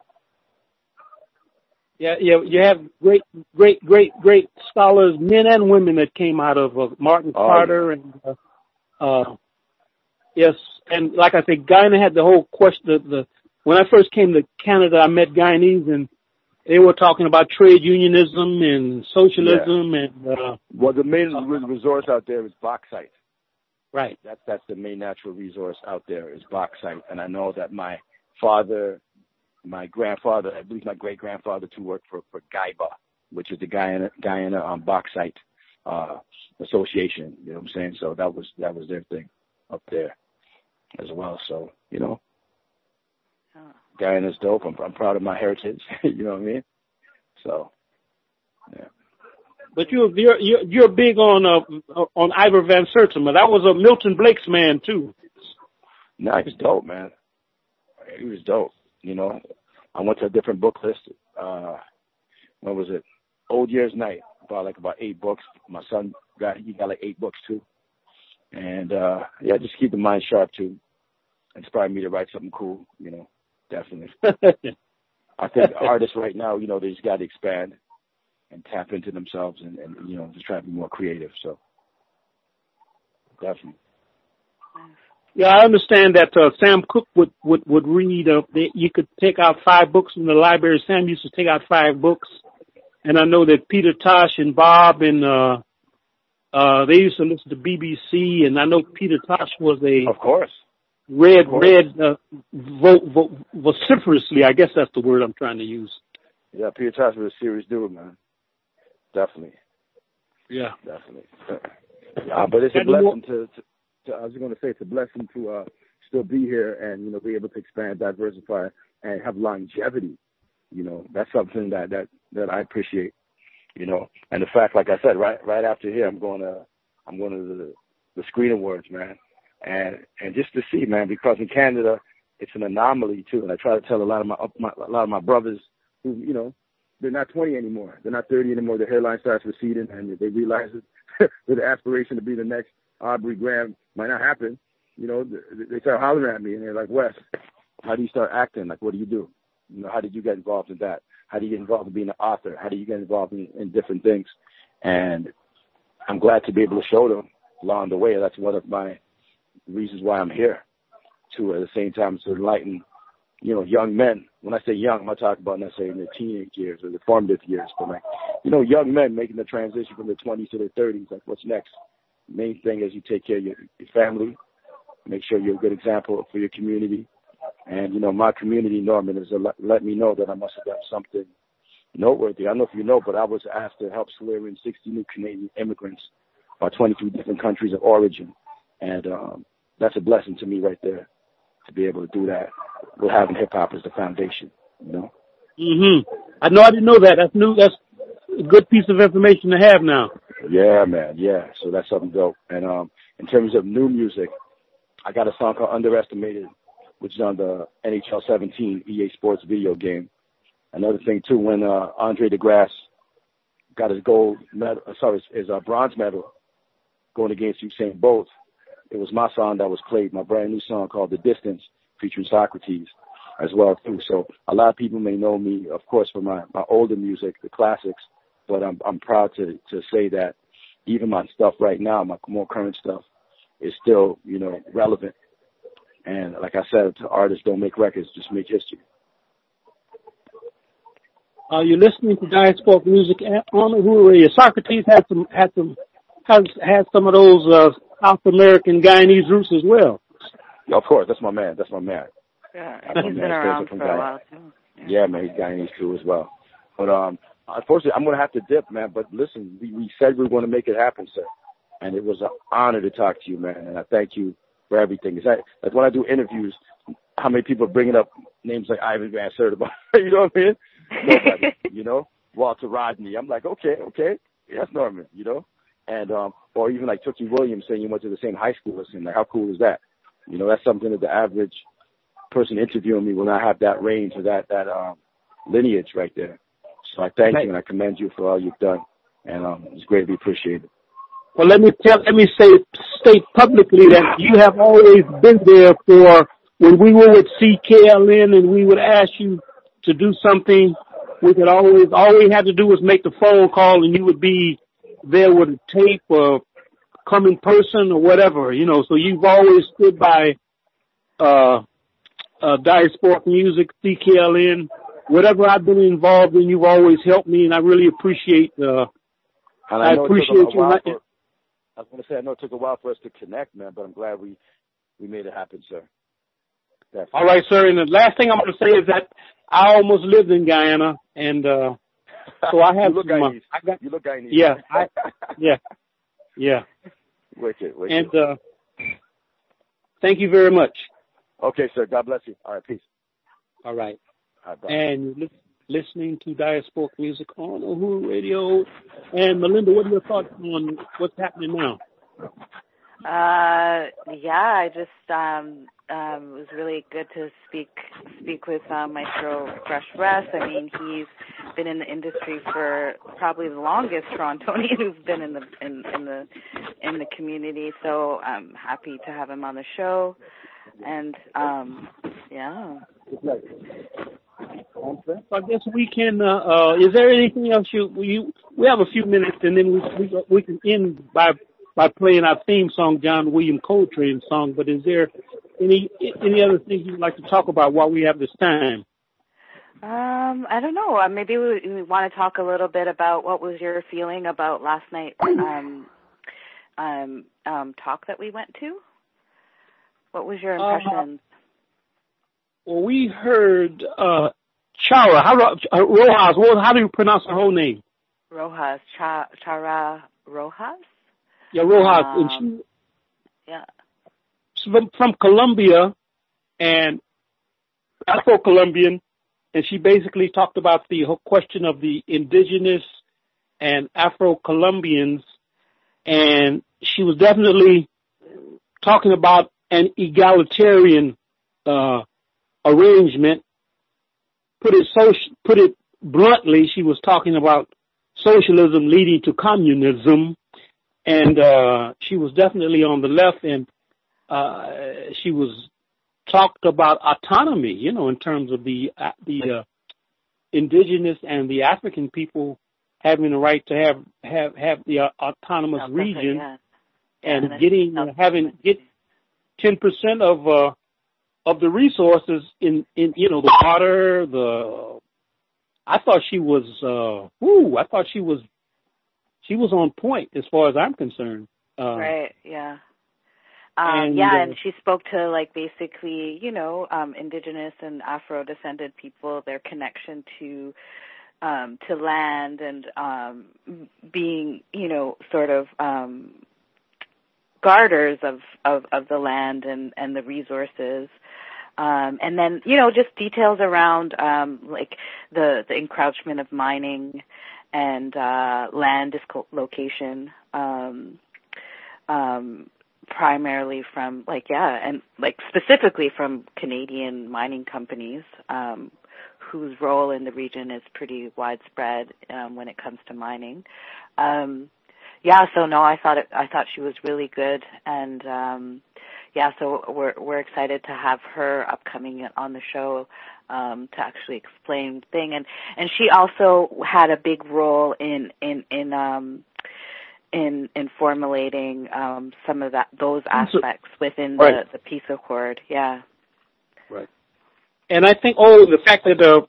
Yeah, yeah, you have great, great, great, great scholars, men and women that came out of uh, Martin Oh, Carter and, uh, uh, yes, and like I said, Guyana had the whole question. The, the when I first came to Canada, I met Guyanese, and they were talking about trade unionism and socialism, and uh, Well, the main re- resource out there is bauxite. right. That's that's the main natural resource out there is bauxite, and I know that my father, my grandfather, I believe my great grandfather too worked for for GAIBA, which is the Guyana Guyana um, Bauxite uh, Association. You know what I'm saying? So that was that was their thing up there as well. So you know, Guyana's dope. I'm, I'm proud of my heritage. You know what I mean? So yeah. But you're you're you're, you're big on uh, on Ivor Van Sertima. That was a Milton Blake's man too. No, he was dope, man. He was dope. You know, I went to a different book list. Uh, what was it? Old Year's Night. Bought like about eight books. My son got he got like eight books too. And uh, yeah, just keep the mind sharp too. Inspired me to write something cool. You know, definitely. I think artists right now, you know, they just got to expand and tap into themselves and, and you know just try to be more creative. So definitely. Yeah, I understand that uh, Sam Cooke would would would read. Uh, they, you could take out five books from the library. Sam used to take out five books, and I know that Peter Tosh and Bob and uh, uh, they used to listen to B B C. And I know Peter Tosh was a of course read of course. read uh, vo- vo- vociferously. I guess that's the word I'm trying to use. Yeah, Peter Tosh was a serious dude, man. Definitely. Yeah, definitely. Yeah, but it's a Any more- blessing to. to I was going to say it's a blessing to uh, still be here and, you know, be able to expand, diversify, and have longevity. You know, that's something that, that, that I appreciate, you know. And the fact, like I said, right right after here, I'm going to I'm going to the, the Screen Awards, man. And and just to see, man, because in Canada, it's an anomaly, too. And I try to tell a lot of my, my a lot of my brothers who, you know, they're not twenty anymore. They're not thirty anymore. Their hairline starts receding, and they realize that the aspiration to be the next Aubrey Graham might not happen. You know, they start hollering at me, and they're like, Wes, how do you start acting? Like, what do you do? You know, how did you get involved in that? How do you get involved in being an author? How do you get involved in, in different things? And I'm glad to be able to show them along the way. That's one of my reasons why I'm here, too, at the same time, to enlighten, you know, young men. When I say young, I'm not talking about necessarily in their teenage years or the formative years, but, like, you know, young men making the transition from their twenties to their thirties, like, what's next? Main thing is you take care of your, your family, make sure you're a good example for your community. And, you know, my community, Norman, has let, let me know that I must have done something noteworthy. I don't know if you know, but I was asked to help slur in sixty new Canadian immigrants by twenty-two different countries of origin. And um, that's a blessing to me right there, to be able to do that with having hip-hop as the foundation, you know? Mm-hmm. I know I didn't know that. That's new. That's a good piece of information to have now. Yeah, man, yeah. So that's something dope. And um, in terms of new music, I got a song called Underestimated, which is on the N H L seventeen E A Sports video game. Another thing, too, when uh, Andre DeGrasse got his gold medal, sorry, his uh, bronze medal going against Usain Bolt, it was my song that was played, my brand new song called The Distance, featuring Socrates as well, too. So a lot of people may know me, of course, for my, my older music, the classics, but I'm I'm proud to, to say that even my stuff right now, my more current stuff, is still, you know, relevant. And like I said, artists don't make records, just make history. Uh, you're listening to Diaspora Music on Uhuru Radio. Socrates had some had some has had some of those uh, South American Guyanese roots as well. Yeah, of course, that's my man. That's my man. Yeah, That's and my he's man. been around From for a Guyana. while too. Yeah, man, he's Guyanese too as well. But um, unfortunately, I'm gonna have to dip, man. But listen, we, we said we were gonna make it happen, sir, and it was an honor to talk to you, man. And I thank you for everything. Is that like when I do interviews, how many people are bringing up names like Ivan Van Sertima? You know what I mean? Nobody. You know, Walter Rodney. I'm like, okay, okay, yeah, that's Norman. You know, and um, or even like Tookie Williams saying you went to the same high school as him. Like, how cool is that? You know, that's something that the average person interviewing me will not have that range or that that um, lineage right there. So I thank you and I commend you for all you've done, and um, it's greatly appreciated. Well, let me tell, let me say, state publicly that you have always been there for when we were with C K L N and we would ask you to do something. We could always, all we had to do was make the phone call and you would be there with a tape or come in person or whatever, you know. So you've always stood by uh, uh, Diasporic Music, C K L N, whatever I've been involved in, you've always helped me, and I really appreciate. Uh, and I, I know appreciate it took a, a you. while for, I was going to say I know it took a while for us to connect, man, but I'm glad we we made it happen, sir. Definitely. All right, sir. And the last thing I'm going to say is that I almost lived in Guyana, and uh, so I have. you look some, Guyanese. I got, you look Guyanese. Yeah, I, yeah, yeah. Wicked, wicked. And uh, thank you very much. Okay, sir. God bless you. All right, peace. All right. All right, bye. And you're listening to Diasporic Music on Uhuru Radio. And Melinda, what are your thoughts on what's happening now? Uh, yeah, I just um, um, it was really good to speak speak with uh, Maestro Fresh West. I mean, he's been in the industry for probably the longest Torontonian who's been in the in, in the in the community. So I'm happy to have him on the show. And um, yeah. So I guess we can. Uh, uh, is there anything else you you? We have a few minutes, and then we we, we can end by. by playing our theme song, John William Coltrane song. But is there any any other things you'd like to talk about while we have this time? Um, I don't know. Uh, maybe we, we want to talk a little bit about what was your feeling about last night's um, um, um, talk that we went to? What was your impression? Uh, well, we heard uh, Chara, how, uh, Rojas. Well, how do you pronounce her whole name? Rojas, Cha, Chara Rojas? Yeah, Rojas, um, and she, yeah, she's from, from Colombia, and Afro-Colombian, and she basically talked about the whole question of the indigenous and Afro-Colombians, and she was definitely talking about an egalitarian uh, arrangement. Put it so, put it bluntly, she was talking about socialism leading to communism. And uh, she was definitely on the left, and uh, she was talked about autonomy, you know, in terms of the uh, the uh, indigenous and the African people having the right to have have have the uh, autonomous oh, region, yeah. and yeah, getting uh, having get ten percent of uh, of the resources in in you know the water. The I thought she was, uh, whoo, I thought she was. She was on point as far as I'm concerned. Uh, right, yeah. Um, and, yeah, uh, and she spoke to, like, basically, you know, um, indigenous and Afro-descended people, their connection to um, to land and um, being, you know, sort of um, garters of, of, of the land and, and the resources. Um, and then, you know, just details around, um, like, the, the encroachment of mining and uh, land dislocation, um, um, primarily from, like, yeah, and, like, specifically from Canadian mining companies, um, whose role in the region is pretty widespread um, when it comes to mining. Um, yeah, so, no, I thought it, I thought she was really good, and, um, yeah, so we're we're excited to have her upcoming on the show um, to actually explain the thing, and and she also had a big role in in in um, in in formulating um, some of that those aspects within the, right. the peace accord. Yeah, right. And I think oh, the fact that uh,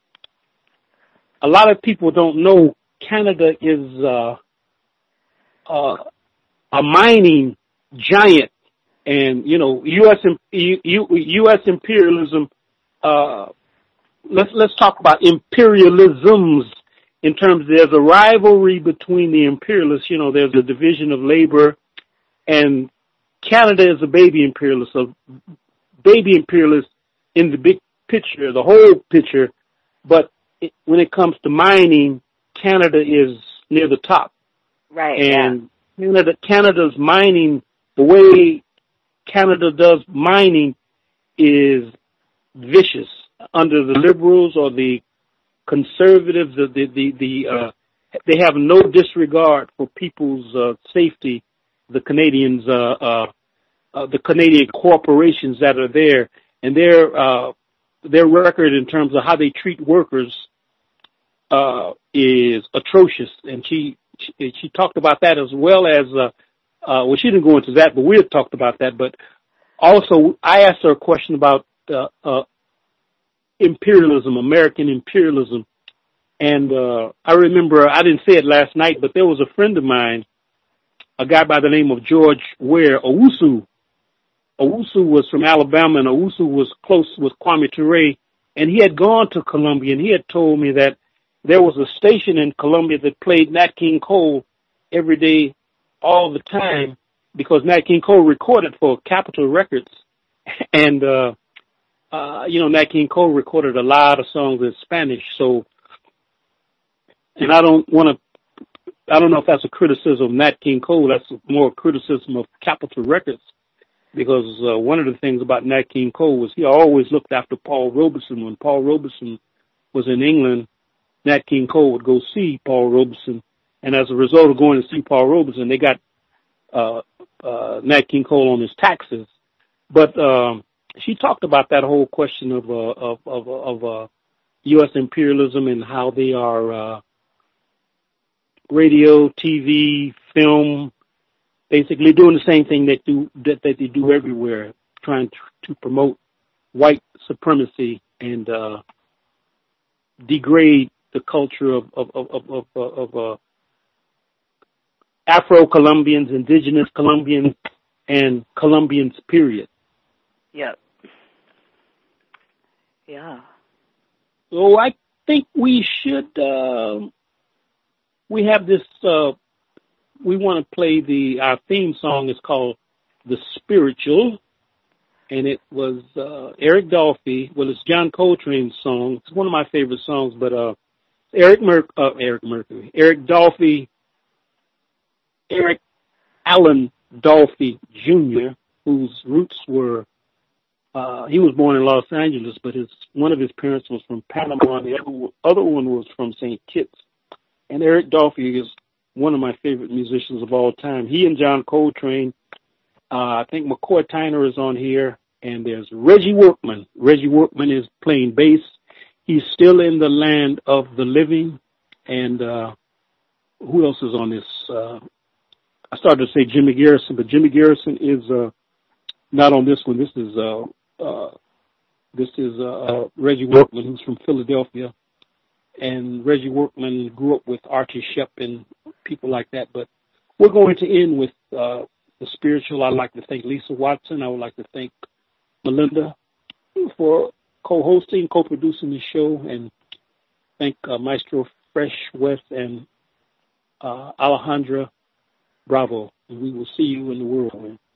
a lot of people don't know Canada is uh, uh, a mining giant. And, you know, U S U S imperialism, uh, let's, let's talk about imperialisms in terms, there's a rivalry between the imperialists, you know, there's a division of labor, and Canada is a baby imperialist, a baby imperialist in the big picture, the whole picture, but it, when it comes to mining, Canada is near the top. Right, and yeah. Canada, Canada's mining, the way Canada does mining is vicious under the liberals or the conservatives. The the the, the uh, they have no disregard for people's uh, safety. The Canadians, uh, uh, uh, the Canadian corporations that are there, and their uh, their record in terms of how they treat workers uh, is atrocious. And she, she she talked about that, as well as uh, uh, well, she didn't go into that, but we had talked about that. But also, I asked her a question about uh, uh, imperialism, American imperialism. And uh, I remember, I didn't say it last night, but there was a friend of mine, a guy by the name of George Ware, Owusu. Owusu was from Alabama, and Owusu was close with Kwame Ture, and he had gone to Columbia, and he had told me that there was a station in Columbia that played Nat King Cole every day, all the time, because Nat King Cole recorded for Capitol Records. And, uh, uh, you know, Nat King Cole recorded a lot of songs in Spanish, so, and I don't want to, I don't know if that's a criticism of Nat King Cole. That's more a criticism of Capitol Records, because uh, one of the things about Nat King Cole was he always looked after Paul Robeson. When Paul Robeson was in England, Nat King Cole would go see Paul Robeson, and as a result of going to see Paul Robeson, they got uh, uh, Nat King Cole on his taxes. But um, she talked about that whole question of uh, of of, of uh, U S imperialism and how they are. Uh, radio, T V, film, basically doing the same thing they do that, that they do everywhere, trying to, to promote white supremacy and uh, degrade the culture of of of of, of, of uh, Afro-Colombians, indigenous Colombians, and Colombians. Period. Yep. Yeah. So I think we should. Uh, We have this, uh, we want to play the, our theme song is called The Spiritual, and it was uh, Eric Dolphy. Well, it's John Coltrane's song. It's one of my favorite songs, but uh, Eric Mer- uh, Eric Mercury, Eric Dolphy, Eric Allen Dolphy Junior, whose roots were, uh, he was born in Los Angeles, but his one of his parents was from Panama, and the other, other one was from Saint Kitts. And Eric Dolphy is one of my favorite musicians of all time. He and John Coltrane, uh, I think McCoy Tyner is on here, and there's Reggie Workman. Reggie Workman is playing bass. He's still in the land of the living. And uh, who else is on this? Uh, I started to say Jimmy Garrison, but Jimmy Garrison is uh, not on this one. This is uh, uh, this is uh, uh, Reggie Workman, who's from Philadelphia. And Reggie Workman grew up with Archie Shepp and people like that. But we're going to end with uh, The Spiritual. I'd like to thank Lisa Watson. I would like to thank Melinda for co-hosting, co-producing the show, and thank uh, Maestro Fresh West and uh, Alejandra Bravo. And we will see you in the whirlwind.